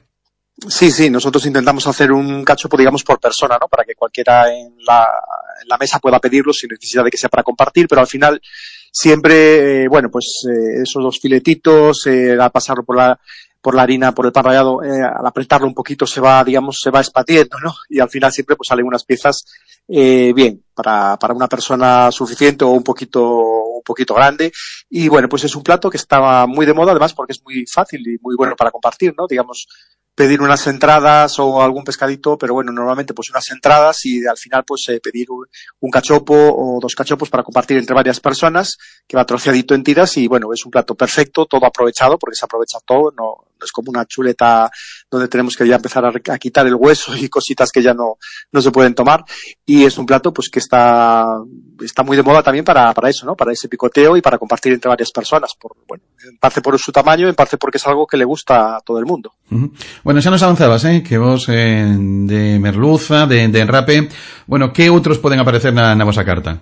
Sí, nosotros intentamos hacer un cachopo, digamos, por persona, ¿no? Para que cualquiera en la mesa pueda pedirlo sin necesidad de que sea para compartir, pero al final siempre, bueno, pues esos dos filetitos, al pasarlo por la harina, por el pan rallado, al apretarlo un poquito se va espatiendo, ¿no? Y al final siempre pues salen unas piezas bien, para una persona suficiente o un poquito grande. Y bueno, pues es un plato que estaba muy de moda, además porque es muy fácil y muy bueno para compartir, ¿no? Digamos, pedir unas entradas o algún pescadito, pero bueno, normalmente pues unas entradas, y al final pues pedir un cachopo o dos cachopos para compartir entre varias personas, que va troceadito en tiras, y bueno, es un plato perfecto, todo aprovechado, porque se aprovecha todo, no es como una chuleta donde tenemos que ya empezar a quitar el hueso y cositas que ya no se pueden tomar, y es un plato pues que está muy de moda también para eso, ¿no? Para ese picoteo y para compartir entre varias personas, bueno, en parte por su tamaño, en parte porque es algo que le gusta a todo el mundo. Uh-huh. Bueno, xa nos avanzabas, que vos de merluza, de enrape, bueno, que outros poden aparecer na vosa carta?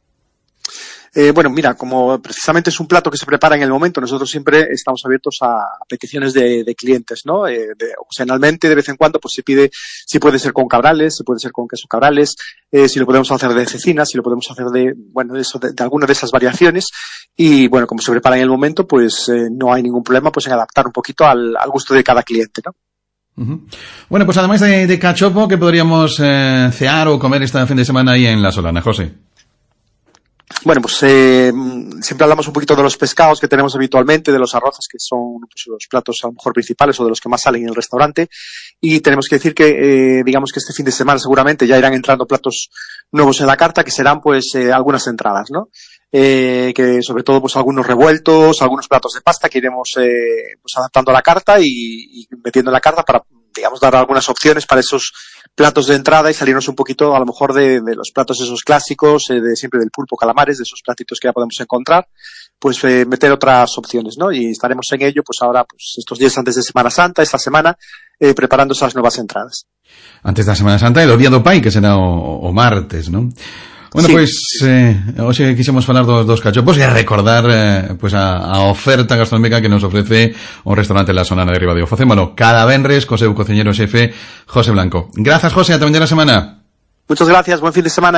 Bueno, mira, como precisamente es un plato que se prepara en el momento, nosotros siempre estamos abiertos a peticiones de clientes, ¿no? Ocasionalmente, de vez en cuando, pues se pide si puede ser con cabrales, si puede ser con queso cabrales, si lo podemos hacer de cecina, si lo podemos hacer de alguna de esas variaciones, y bueno, como se prepara en el momento, pues no hay ningún problema pues en adaptar un poquito al gusto de cada cliente, ¿no? Uh-huh. Bueno, pues además de cachopo, ¿qué podríamos cear o comer este fin de semana ahí en La Solana, José? Bueno, pues siempre hablamos un poquito de los pescados que tenemos habitualmente, de los arroces, que son pues, los platos a lo mejor principales o de los que más salen en el restaurante, y tenemos que decir que digamos que este fin de semana seguramente ya irán entrando platos nuevos en la carta, que serán pues algunas entradas, ¿no? Que sobre todo pues algunos revueltos, algunos platos de pasta que iremos pues adaptando a la carta y metiendo en la carta para, digamos, dar algunas opciones para esos platos de entrada y salirnos un poquito a lo mejor de los platos esos clásicos, de siempre del pulpo, calamares, de esos platitos que ya podemos encontrar, pues meter otras opciones, ¿no? Y estaremos en ello pues ahora, pues estos días antes de Semana Santa, esta semana, preparando esas nuevas entradas. Antes da Semana Santa e do Día do Pai, que será o martes, non? Bueno, sí, pois, hoxe quixemos falar dos cachopos e recordar pues a oferta gastronómica que nos ofrece o restaurante La Solana de Ribadeo. Facémolo cada venres co seu cociñero xefe José Blanco. Grazas, José, ata mañá semana. Muchas gracias, buen fin de semana.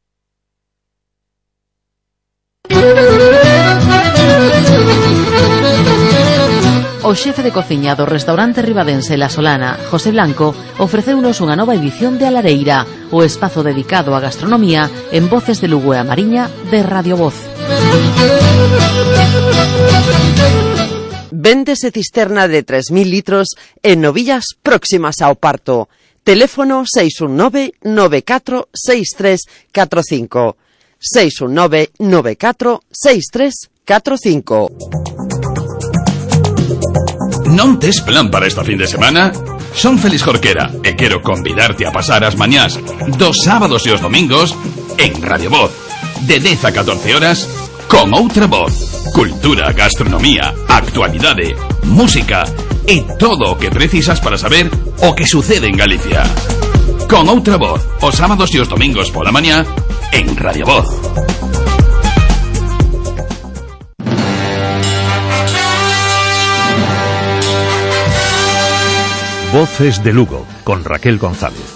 O xefe de cociña do restaurante ribadense La Solana, José Blanco, ofreceunos unha nova edición de A Lareira, o espazo dedicado á gastronomía en Voces de Lugo e a Mariña de Radio Voz. Véndese cisterna de 3.000 litros en novillas próximas ao parto. Teléfono 619 94 6345. 619 94 6345. Non tes plan para esta fin de semana? Son Félix Jorquera e quero convidarte a pasar as mañás dos sábados e os domingos en Radio Voz, de 10 a 14 horas, con outra voz. Cultura, gastronomía, actualidade, música e todo o que precisas para saber o que sucede en Galicia. Con Outra Voz, os sábados e os domingos pola mañá en Radio Voz. Voces de Lugo, con Raquel González.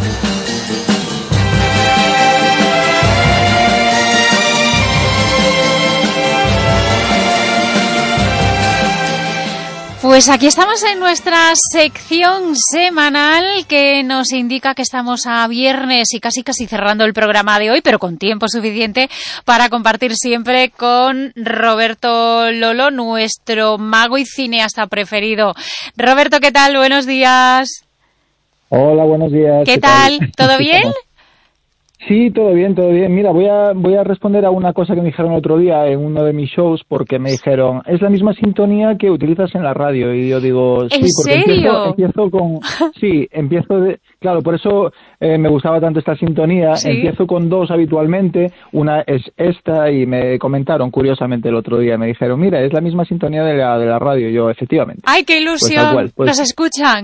Pues aquí estamos en nuestra sección semanal que nos indica que estamos a viernes y casi cerrando el programa de hoy, pero con tiempo suficiente para compartir siempre con Roberto Lolo, nuestro mago y cineasta preferido. Roberto, ¿qué tal? Buenos días. Hola, buenos días. ¿Qué tal? ¿Todo bien? Sí, todo bien, todo bien. Mira, voy a responder a una cosa que me dijeron el otro día en uno de mis shows, porque me dijeron, es la misma sintonía que utilizas en la radio. Y yo digo, sí, porque empiezo con... Sí, claro, por eso me gustaba tanto esta sintonía. ¿Sí? Empiezo con dos habitualmente. Una es esta, y me comentaron curiosamente el otro día, me dijeron, mira, es la misma sintonía de la radio. Yo, efectivamente. ¡Ay, qué ilusión! Nos escuchan.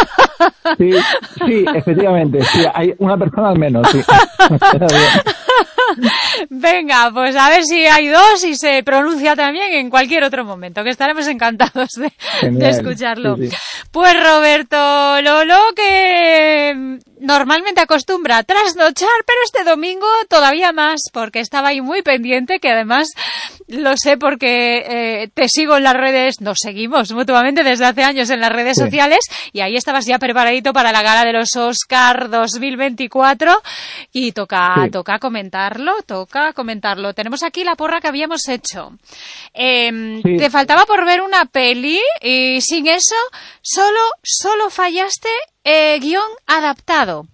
Sí, efectivamente. Sí, hay una persona al menos, sí. Venga, pues a ver si hay dos y se pronuncia también en cualquier otro momento, que estaremos encantados de escucharlo. Sí. Pues Roberto Lolo, que normalmente acostumbra a trasnochar, pero este domingo todavía más, porque estaba ahí muy pendiente, que además lo sé porque te sigo en las redes, nos seguimos mutuamente desde hace años en las redes sociales, y ahí estabas ya preparadito para la gala de los Oscar 2024, y toca comentarlo. Tenemos aquí la porra que habíamos hecho. Te faltaba por ver una peli, y sin eso solo fallaste guión adaptado.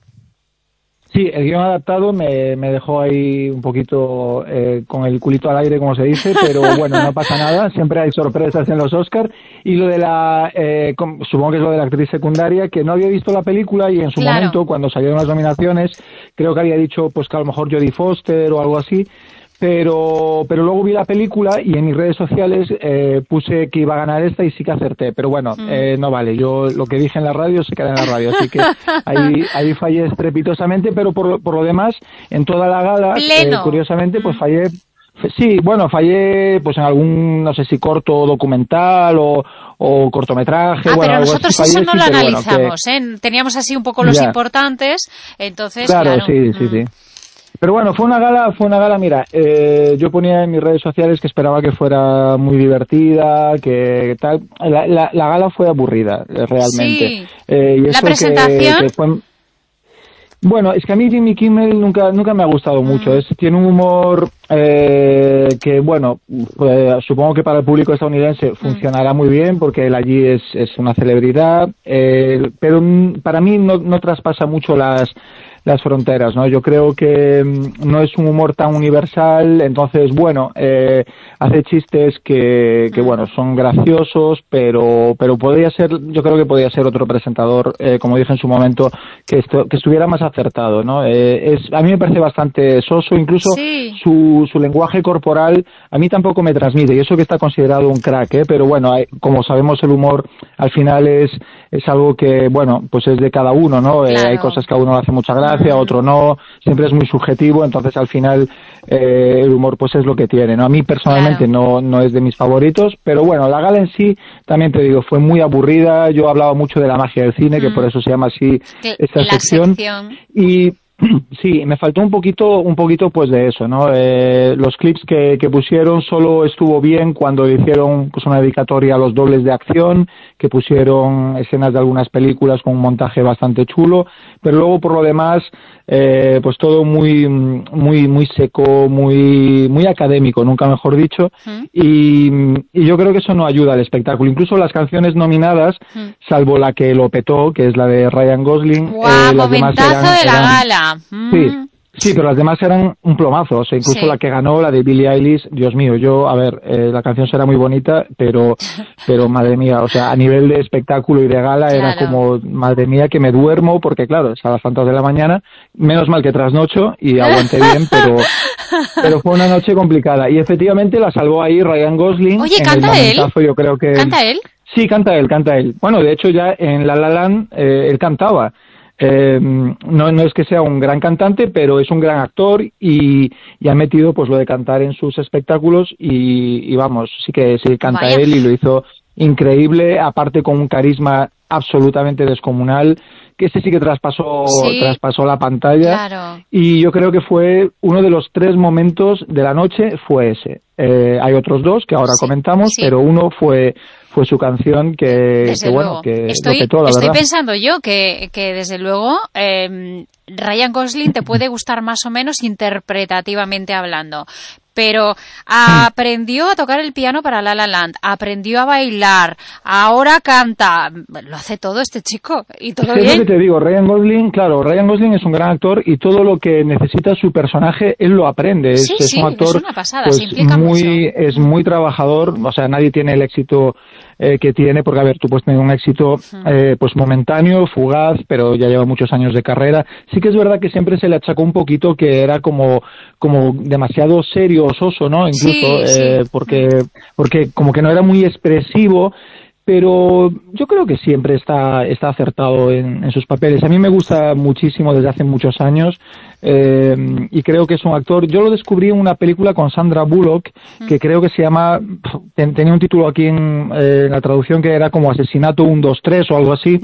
Sí, el guión adaptado me dejó ahí un poquito con el culito al aire, como se dice, pero bueno, no pasa nada, siempre hay sorpresas en los Oscar. Y lo de supongo que es lo de la actriz secundaria, que no había visto la película, y en su momento, cuando salieron las nominaciones, creo que había dicho pues que a lo mejor Jodie Foster o algo así. Pero luego vi la película y en mis redes sociales puse que iba a ganar esta, y sí que acerté. Pero bueno, no vale. Yo lo que dije en la radio se queda en la radio. Así que ahí fallé estrepitosamente, pero por lo demás, en toda la gala, curiosamente, pues fallé. Sí, bueno, fallé pues en algún, no sé si corto documental o cortometraje. Pero algo nosotros así eso fallé, no lo analizamos, Teníamos así un poco los importantes, entonces claro. Sí. Pero bueno, fue una gala, mira, yo ponía en mis redes sociales que esperaba que fuera muy divertida, que tal. La gala fue aburrida, realmente. Sí. Y ¿la presentación? Que fue... Bueno, es que a mí Jimmy Kimmel nunca me ha gustado mucho. Tiene un humor que, bueno, supongo que para el público estadounidense funcionará muy bien, porque él allí es una celebridad, pero para mí no traspasa mucho las fronteras, ¿no? Yo creo que no es un humor tan universal, entonces, bueno, hace chistes que bueno, son graciosos, pero yo creo que podría ser otro presentador, como dije en su momento, que estuviera más acertado, ¿no? A mí me parece bastante soso, incluso su lenguaje corporal a mí tampoco me transmite, y eso que está considerado un crack, pero bueno, como sabemos, el humor al final es algo que, bueno, pues es de cada uno, ¿no? Claro. Hay cosas que a uno le hace mucha gracia, a otro no, siempre es muy subjetivo, entonces al final el humor pues es lo que tiene, ¿no? A mí personalmente no es de mis favoritos, pero bueno, la gala en sí, también te digo, fue muy aburrida. Yo hablaba mucho de la magia del cine, que por eso se llama así esta sección. Y sí, me faltó un poquito pues de eso, ¿no? Los clips que pusieron solo estuvo bien cuando hicieron pues una dedicatoria a los dobles de acción, que pusieron escenas de algunas películas con un montaje bastante chulo, pero luego por lo demás pues todo muy seco, muy académico, nunca mejor dicho, y yo creo que eso no ayuda al espectáculo. Incluso las canciones nominadas, salvo la que lo petó, que es la de Ryan Gosling, las demás de la gala. Sí, pero las demás eran un plomazo, o sea, incluso la que ganó, la de Billie Eilish, Dios mío, la canción será muy bonita, pero madre mía, o sea, a nivel de espectáculo y de gala era como, madre mía, que me duermo, porque claro, es a las tantas de la mañana, menos mal que trasnocho y aguanté bien, pero fue una noche complicada, y efectivamente la salvó ahí Ryan Gosling. Oye, ¿canta él? Yo creo que... ¿Canta él? Sí, canta él. Bueno, de hecho ya en La La Land él cantaba. No es que sea un gran cantante, pero es un gran actor y ha metido pues lo de cantar en sus espectáculos y vamos, sí canta Vaya. él y lo hizo increíble, aparte con un carisma absolutamente descomunal, que este sí que traspasó la pantalla. Claro. Y yo creo que fue uno de los 3 momentos de la noche, fue ese. Hay otros 2 que ahora comentamos, pero uno fue su canción que bueno, que lo petó, la estoy verdad. pensando yo que desde luego Ryan Gosling te puede gustar más o menos interpretativamente hablando, pero aprendió a tocar el piano para La La Land, aprendió a bailar, ahora canta, lo hace todo este chico y todo Es bien. lo que te digo, Ryan Gosling es un gran actor y todo lo que necesita su personaje él lo aprende. Sí, es un actor es una pasada, pues, se implica mucho. es muy trabajador, o sea, nadie tiene el éxito que tiene, porque a ver, tú puedes tener un éxito pues momentáneo, fugaz, pero ya lleva muchos años de carrera. Sí que es verdad que siempre se le achacó un poquito que era como demasiado serio o soso, ¿no? Incluso porque como que no era muy expresivo. Pero yo creo que siempre está acertado en sus papeles. A mí me gusta muchísimo desde hace muchos años y creo que es un actor. Yo lo descubrí en una película con Sandra Bullock que creo que se llama, tenía un título aquí en la traducción que era como Asesinato 1, 2, 3 o algo así,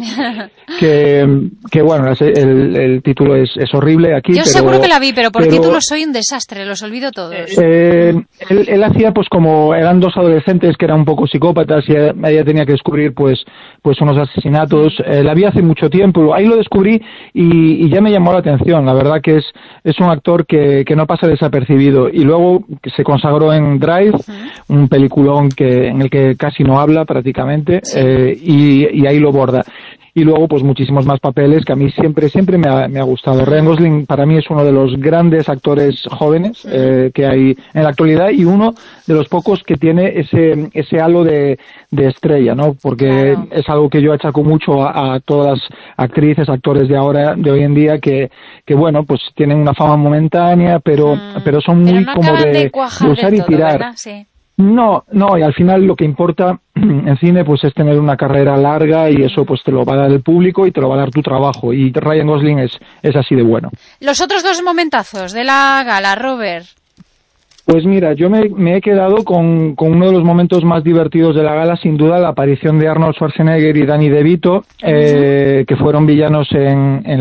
que bueno, el título es horrible aquí. Yo seguro que la vi, pero por títulos soy un desastre, los olvido todos. Él hacía pues como eran 2 adolescentes que eran un poco psicópatas y ella tenía que descubrir pues unos asesinatos. La vi hace mucho tiempo, ahí lo descubrí y ya me llamó la atención. La verdad que es un actor que no pasa desapercibido. Y luego se consagró en Drive, un peliculón en el que casi no habla prácticamente, y ahí lo borda. Y luego pues muchísimos más papeles que a mí siempre me ha gustado. Ryan Gosling para mí es uno de los grandes actores jóvenes que hay en la actualidad y uno de los pocos que tiene ese halo de estrella, ¿no? Porque es algo que yo achaco mucho a todas las actrices, actores de hoy en día que bueno, pues tienen una fama momentánea, pero son muy como de usar y tirar. ¿Verdad? Sí. No, y al final lo que importa en cine pues es tener una carrera larga y eso pues te lo va a dar el público y te lo va a dar tu trabajo y Ryan Gosling es así de bueno. Los otros 2 momentazos de la gala, Robert. Pues mira, yo me he quedado con uno de los momentos más divertidos de la gala, sin duda la aparición de Arnold Schwarzenegger y Danny DeVito, que fueron villanos en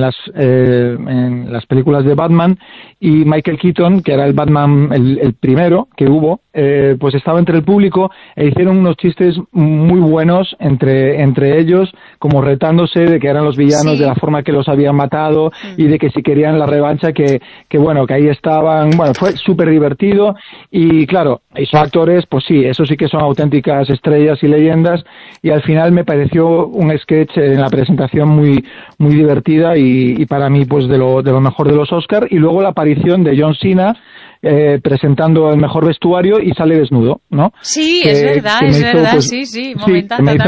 las películas de Batman, y Michael Keaton, que era el Batman el primero que hubo, pues estaba entre el público e hicieron unos chistes muy buenos entre ellos, como retándose de que eran los villanos, de la forma que los habían matado y de que si querían la revancha que bueno, que ahí estaban. Bueno, fue súper divertido. Y claro, y son actores, pues sí, eso sí que son auténticas estrellas y leyendas, y al final me pareció un sketch en la presentación muy divertida y para mí pues de lo mejor de los Oscar. Y luego la aparición de John Cena presentando el mejor vestuario y sale desnudo, ¿no? Sí, es verdad, pues, sí, momentazo. Me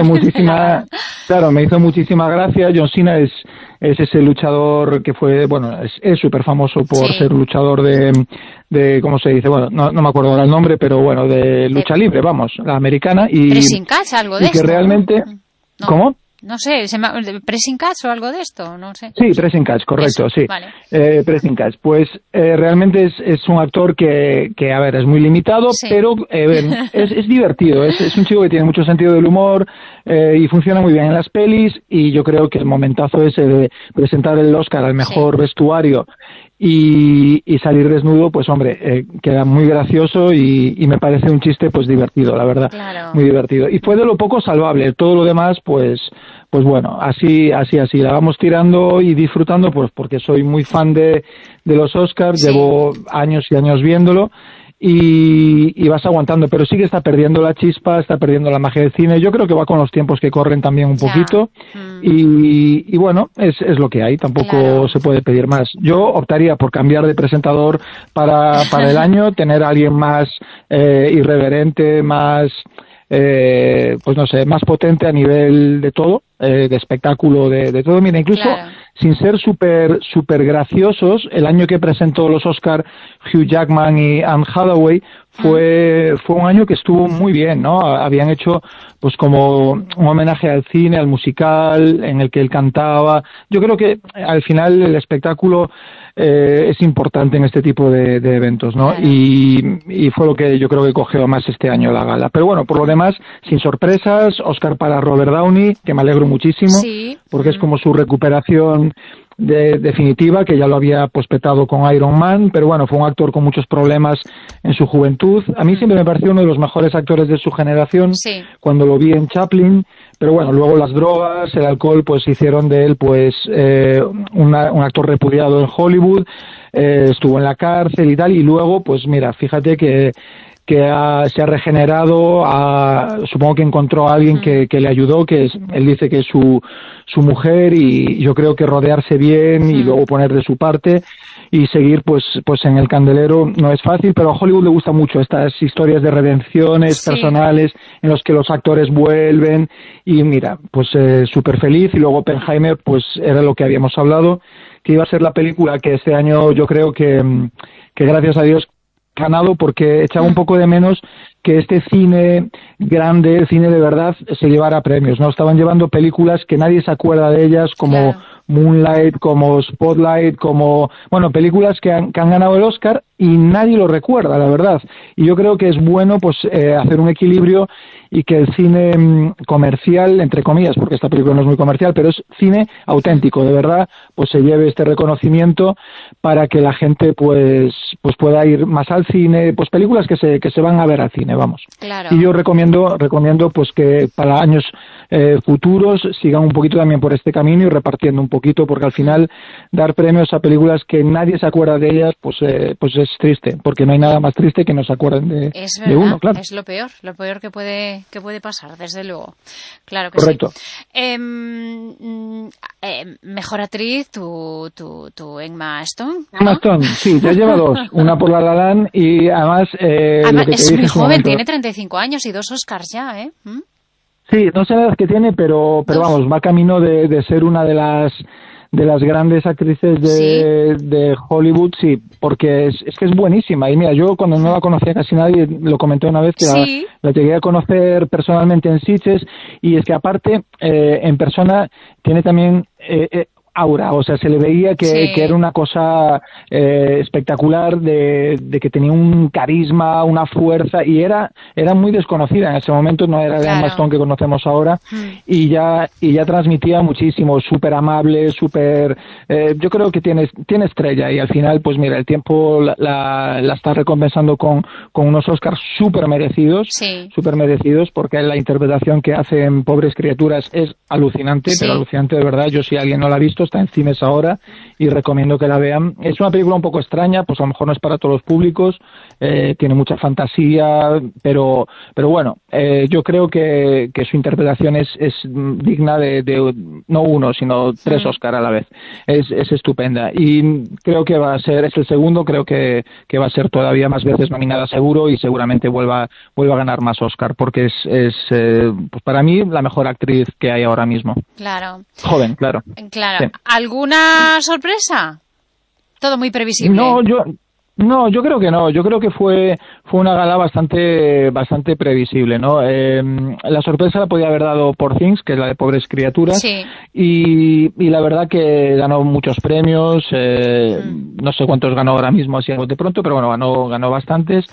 hizo muchísima gracia. John Cena es ese luchador que fue, bueno, es súper famoso por ser luchador de ¿cómo se dice? Bueno, no me acuerdo ahora el nombre, pero bueno, de lucha libre, vamos, la americana. Y Pressing Catch, algo de esto. Y que realmente... ¿no? ¿Cómo? No sé, Pressing Catch o algo de esto, no sé. Sí, Pressing Catch, correcto, eso, sí. Vale. Pressing Catch, pues realmente es un actor que a ver, es muy limitado, pero es divertido, es un chico que tiene mucho sentido del humor y funciona muy bien en las pelis, y yo creo que el momentazo ese de presentar el Oscar al mejor vestuario y salir desnudo, pues hombre, queda muy gracioso y me parece un chiste pues divertido, la verdad, muy divertido. Y fue de lo poco salvable, todo lo demás pues bueno, así, la vamos tirando y disfrutando, pues porque soy muy fan de los Oscars, llevo años y años viéndolo, y vas aguantando, pero sí que está perdiendo la chispa, está perdiendo la magia del cine. Yo creo que va con los tiempos que corren también un poquito, y bueno, es lo que hay, tampoco se puede pedir más. Yo optaría por cambiar de presentador para el año, tener a alguien más irreverente, más pues no sé, más potente a nivel de todo, de espectáculo, de todo. Mira, incluso sin ser súper graciosos, el año que presentó los Oscar Hugh Jackman y Anne Hathaway fue un año que estuvo muy bien, ¿no? Habían hecho pues como un homenaje al cine, al musical, en el que él cantaba. Yo creo que al final el espectáculo es importante en este tipo de eventos, ¿no? Claro. Y fue lo que yo creo que cogió más este año la gala. Pero bueno, por lo demás, sin sorpresas, Oscar para Robert Downey, que me alegro muchísimo, sí, porque es como su recuperación definitiva, que ya lo había pues petado con Iron Man, pero bueno, fue un actor con muchos problemas en su juventud. A mí siempre me pareció uno de los mejores actores de su generación, sí, cuando lo vi en Chaplin, pero bueno, luego las drogas, el alcohol, pues hicieron de él pues un actor repudiado en Hollywood, estuvo en la cárcel y tal, y luego pues mira, fíjate que se ha regenerado, supongo que encontró a alguien que le ayudó, él dice que es su mujer, y yo creo que rodearse bien y luego poner de su parte y seguir pues en el candelero no es fácil, pero a Hollywood le gusta mucho estas historias de redenciones personales en los que los actores vuelven, y mira, pues súper feliz. Y luego Oppenheimer, pues era lo que habíamos hablado, que iba a ser la película que este año yo creo que gracias a Dios ganado, porque echaba un poco de menos que este cine grande, el cine de verdad, se llevara premios, ¿no? Estaban llevando películas que nadie se acuerda de ellas, como Moonlight, como Spotlight, como, bueno, películas que han ganado el Oscar y nadie lo recuerda, la verdad. Y yo creo que es bueno pues hacer un equilibrio, y que el cine comercial, entre comillas, porque esta película no es muy comercial, pero es cine auténtico, de verdad, pues se lleve este reconocimiento para que la gente pues pueda ir más al cine, pues películas que se van a ver al cine, vamos. Claro. Y yo recomiendo pues que para años futuros sigan un poquito también por este camino y repartiendo un poquito, porque al final dar premios a películas que nadie se acuerda de ellas, pues es triste, porque no hay nada más triste que no se acuerden de uno, claro. Es lo peor que puede pasar, desde luego. Claro que correcto. Sí. Mejor actriz, tu Emma Stone, ¿no? Emma Stone, sí, ya lleva dos, una por La La Land, y además es muy joven, tiene 35 años y 2 Oscars ya, ¿eh? Sí, no sé la edad que tiene, pero vamos, va camino de ser una de las grandes actrices de Hollywood, sí, porque es que es buenísima. Y mira, yo cuando no la conocía casi nadie, lo comenté una vez que la llegué a conocer personalmente en Sitges, y es que aparte en persona tiene también aura, o sea, se le veía que era una cosa espectacular, de que tenía un carisma, una fuerza, y era muy desconocida en ese momento, no era la Emma Stone que conocemos ahora, y ya transmitía muchísimo, súper amable, súper yo creo que tiene estrella, y al final pues mira, el tiempo la está recompensando con unos Oscars súper merecidos, porque la interpretación que hace en Pobres Criaturas es alucinante, pero alucinante de verdad. Yo, si alguien no la ha visto, está en cines ahora y recomiendo que la vean. Es una película un poco extraña, pues a lo mejor no es para todos los públicos, tiene mucha fantasía, pero bueno, yo creo que su interpretación es digna de no uno, sino 3 Oscar a la vez. Es estupenda, y creo que va a ser, es el segundo, creo que va a ser todavía más veces nominada seguro, y seguramente vuelva a ganar más Oscar, porque es pues para mí la mejor actriz que hay ahora mismo. Claro. Joven, claro. Claro. Sí. ¿Alguna sorpresa? Todo muy previsible. No, yo creo que no. Yo creo que fue una gala bastante previsible, ¿no? La sorpresa la podía haber dado Poor Things, que es la de Pobres Criaturas, y la verdad que ganó muchos premios, no sé cuántos ganó ahora mismo así de pronto, pero bueno, ganó bastantes,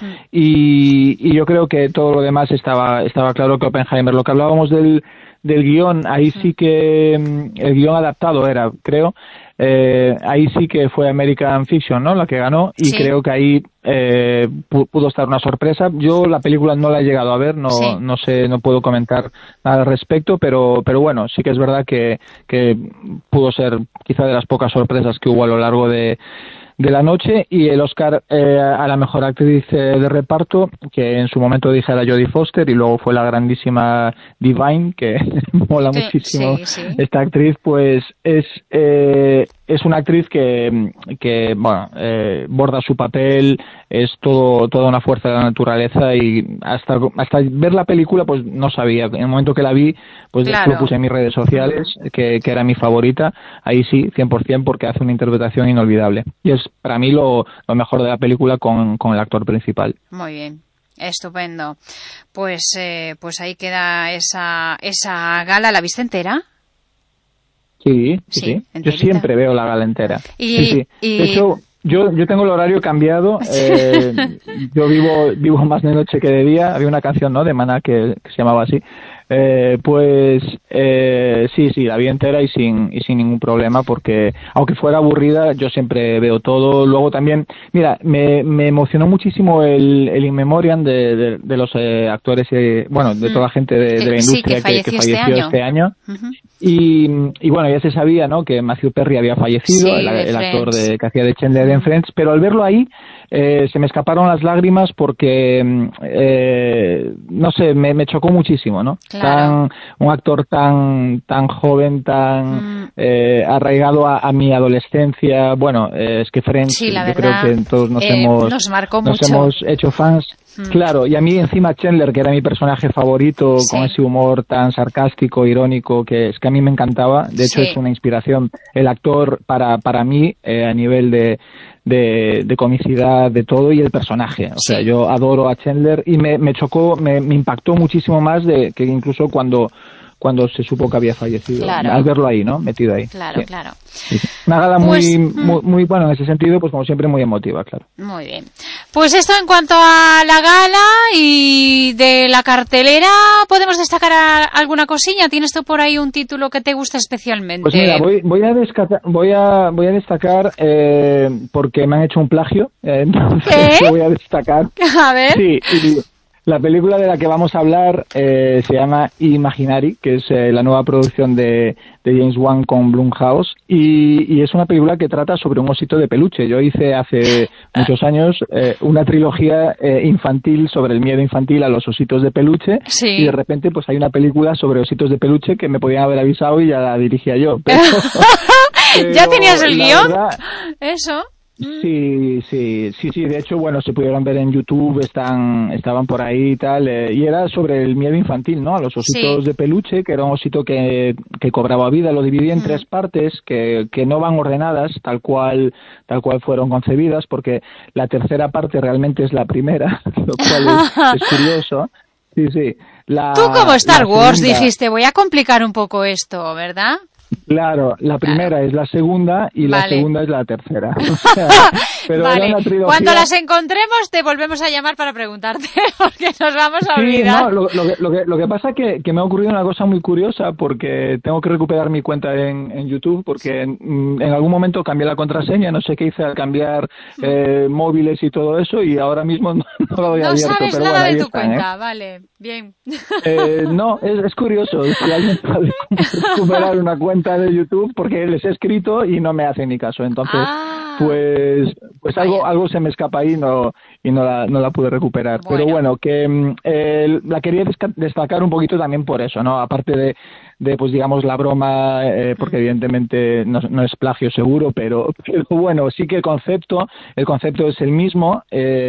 y yo creo que todo lo demás estaba claro que Oppenheimer. Lo que hablábamos del guión, ahí sí que el guión adaptado era, creo, ahí sí que fue American Fiction, ¿no?, la que ganó, y creo que ahí pudo estar una sorpresa. Yo la película no la he llegado a ver, no sé, no puedo comentar nada al respecto, pero bueno, sí que es verdad que pudo ser quizá de las pocas sorpresas que hubo a lo largo de la noche. Y el Oscar a la mejor actriz de reparto, que en su momento dije era Jodie Foster, y luego fue la grandísima Divine, que mola muchísimo esta actriz, pues es es una actriz que bueno, borda su papel, es toda una fuerza de la naturaleza, y hasta ver la película pues no sabía. En el momento que la vi, pues lo puse en mis redes sociales, que era mi favorita. Ahí sí, 100%, porque hace una interpretación inolvidable. Y es para mí lo mejor de la película con el actor principal. Muy bien. Estupendo. Pues ahí queda esa gala. ¿La viste entera? Sí. Yo siempre veo la gala entera. Sí. De hecho, yo tengo el horario cambiado. Yo vivo más de noche que de día. Había una canción, ¿no?, de Maná que se llamaba así. Sí, la vi entera y sin ningún problema, porque aunque fuera aburrida, yo siempre veo todo. Luego también, mira, me emocionó muchísimo el In Memoriam de los actores, de toda la gente de la industria que falleció este año. Y bueno, ya se sabía, ¿no?, que Matthew Perry había fallecido, el actor que hacía de Chandler en Friends, pero al verlo ahí se me escaparon las lágrimas porque no sé, me chocó muchísimo, ¿no? Claro. Un actor tan joven, tan arraigado a mi adolescencia. Bueno, es que Friends, yo creo que todos nos hemos hecho fans. Claro, y a mí encima Chandler, que era mi personaje favorito, con ese humor tan sarcástico, irónico, que es que a mí me encantaba. De hecho, es una inspiración el actor para mí, a nivel de comicidad, de todo, y el personaje. O sea, yo adoro a Chandler, y me chocó, me impactó muchísimo más que incluso cuando se supo que había fallecido, al verlo ahí, ¿no?, metido ahí. Claro. Una gala muy bueno, en ese sentido, pues como siempre, muy emotiva, claro. Muy bien. Pues esto en cuanto a la gala. Y de la cartelera, ¿podemos destacar alguna cosilla? ¿Tienes tú por ahí un título que te gusta especialmente? Pues mira, voy a destacar porque me han hecho un plagio, entonces voy a destacar. A ver. Sí, la película de la que vamos a hablar se llama Imaginary, que es la nueva producción de James Wan con Blumhouse, y es una película que trata sobre un osito de peluche. Yo hice hace muchos años una trilogía infantil sobre el miedo infantil a los ositos de peluche, y de repente pues hay una película sobre ositos de peluche que me podían haber avisado y ya la dirigía yo. Pero ¿ya tenías el guión? Eso. Sí, de hecho, bueno, se pudieron ver en YouTube, estaban por ahí y tal, y era sobre el miedo infantil, ¿no?, a los ositos de peluche, que era un osito que cobraba vida. Lo dividí en tres partes que no van ordenadas tal cual fueron concebidas, porque la tercera parte realmente es la primera, lo cual es curioso. Sí. Tú como Star Wars dijiste, voy a complicar un poco esto, ¿verdad? Claro, la primera es la segunda y la segunda es la tercera. Pero vale. era una trilogía. Cuando las encontremos te volvemos a llamar para preguntarte, porque nos vamos a olvidar. No, lo que pasa es que me ha ocurrido una cosa muy curiosa, porque tengo que recuperar mi cuenta en YouTube, porque en algún momento cambié la contraseña, no sé qué hice al cambiar móviles y todo eso, y ahora mismo no lo doy abierto. No sabes pero nada bueno, de tu cuenta, vale, bien. No, es curioso, si alguien puede recuperar una cuenta de YouTube, porque les he escrito y no me hacen ni caso, entonces pues algo se me escapa ahí y no la pude recuperar. Pero bueno, que la quería destacar un poquito también por eso, ¿no? Aparte de pues digamos la broma, porque evidentemente no es plagio seguro, pero bueno, sí que el concepto es el mismo,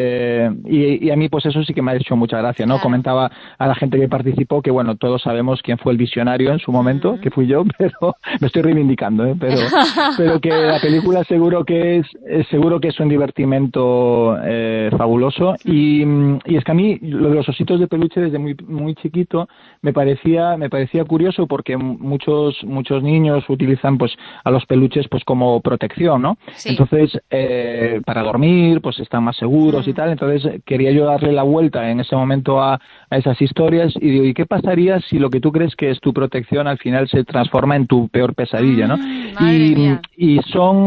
y a mí pues eso sí que me ha hecho mucha gracia, ¿no? Comentaba a la gente que participó que bueno, todos sabemos quién fue el visionario en su momento, que fui yo, pero me estoy reivindicando, pero que la película seguro que es un divertimento fabuloso, y es que a mí lo de los ositos de peluche desde muy chiquito me parecía curioso, porque muchos niños utilizan pues a los peluches pues como protección, ¿no? Sí. Entonces para dormir pues están más seguros y tal. Entonces quería yo darle la vuelta en ese momento a esas historias, y digo, ¿y qué pasaría si lo que tú crees que es tu protección al final se transforma en tu peor pesadilla, ¿no? Y son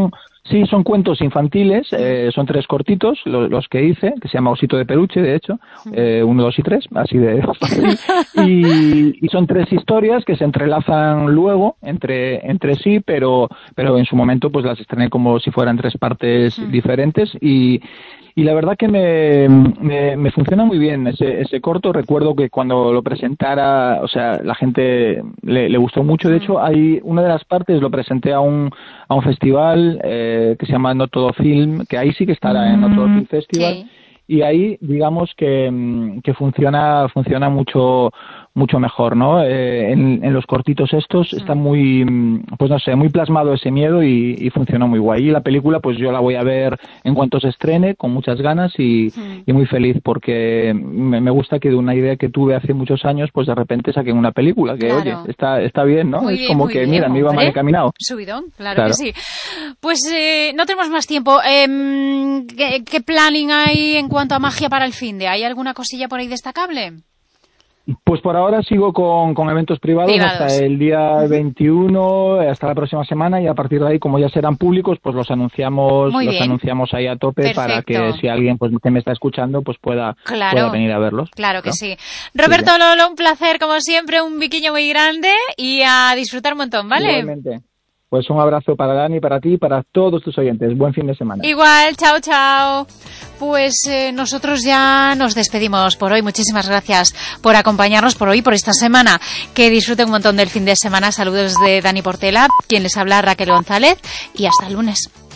Sí, son cuentos infantiles, son 3 cortitos, los que hice, que se llama Osito de Peluche, de hecho, 1, 2 y 3, así de fácil. Y son 3 historias que se entrelazan luego entre sí, pero en su momento pues las estrené como si fueran 3 partes diferentes y la verdad que me funciona muy bien ese corto. Recuerdo que cuando lo presentara, o sea, la gente le gustó mucho. De hecho, hay una de las partes lo presenté a un festival que se llama No Todo Film, que ahí sí que estará en No Todo Film Festival. Sí. Y ahí, digamos que funciona mucho mejor, ¿no? En los cortitos estos está muy, pues no sé, muy plasmado ese miedo y funciona muy guay. Y la película, pues yo la voy a ver en cuanto se estrene, con muchas ganas y muy feliz, porque me gusta que de una idea que tuve hace muchos años, pues de repente saquen una película, que claro. Oye, está bien, ¿no? Es como que, mira, me iba mal encaminado. Subidón, claro que sí. Pues no tenemos más tiempo. ¿Qué planning hay en cuanto a magia para el finde? ¿Hay alguna cosilla por ahí destacable? Pues por ahora sigo con eventos privados hasta el día 21, hasta la próxima semana, y a partir de ahí, como ya serán públicos, pues los anunciamos ahí a tope. Perfecto. Para que si alguien pues que me está escuchando pues pueda venir a verlos. Claro que sí. Roberto Lolo, un placer como siempre, un biquiño muy grande y a disfrutar un montón, ¿vale? Igualmente. Pues un abrazo para Dani, para ti y para todos tus oyentes. Buen fin de semana. Igual, chao, chao. Pues nosotros ya nos despedimos por hoy. Muchísimas gracias por acompañarnos por hoy, por esta semana. Que disfruten un montón del fin de semana. Saludos de Dani Portela, quien les habla Raquel González, y hasta el lunes.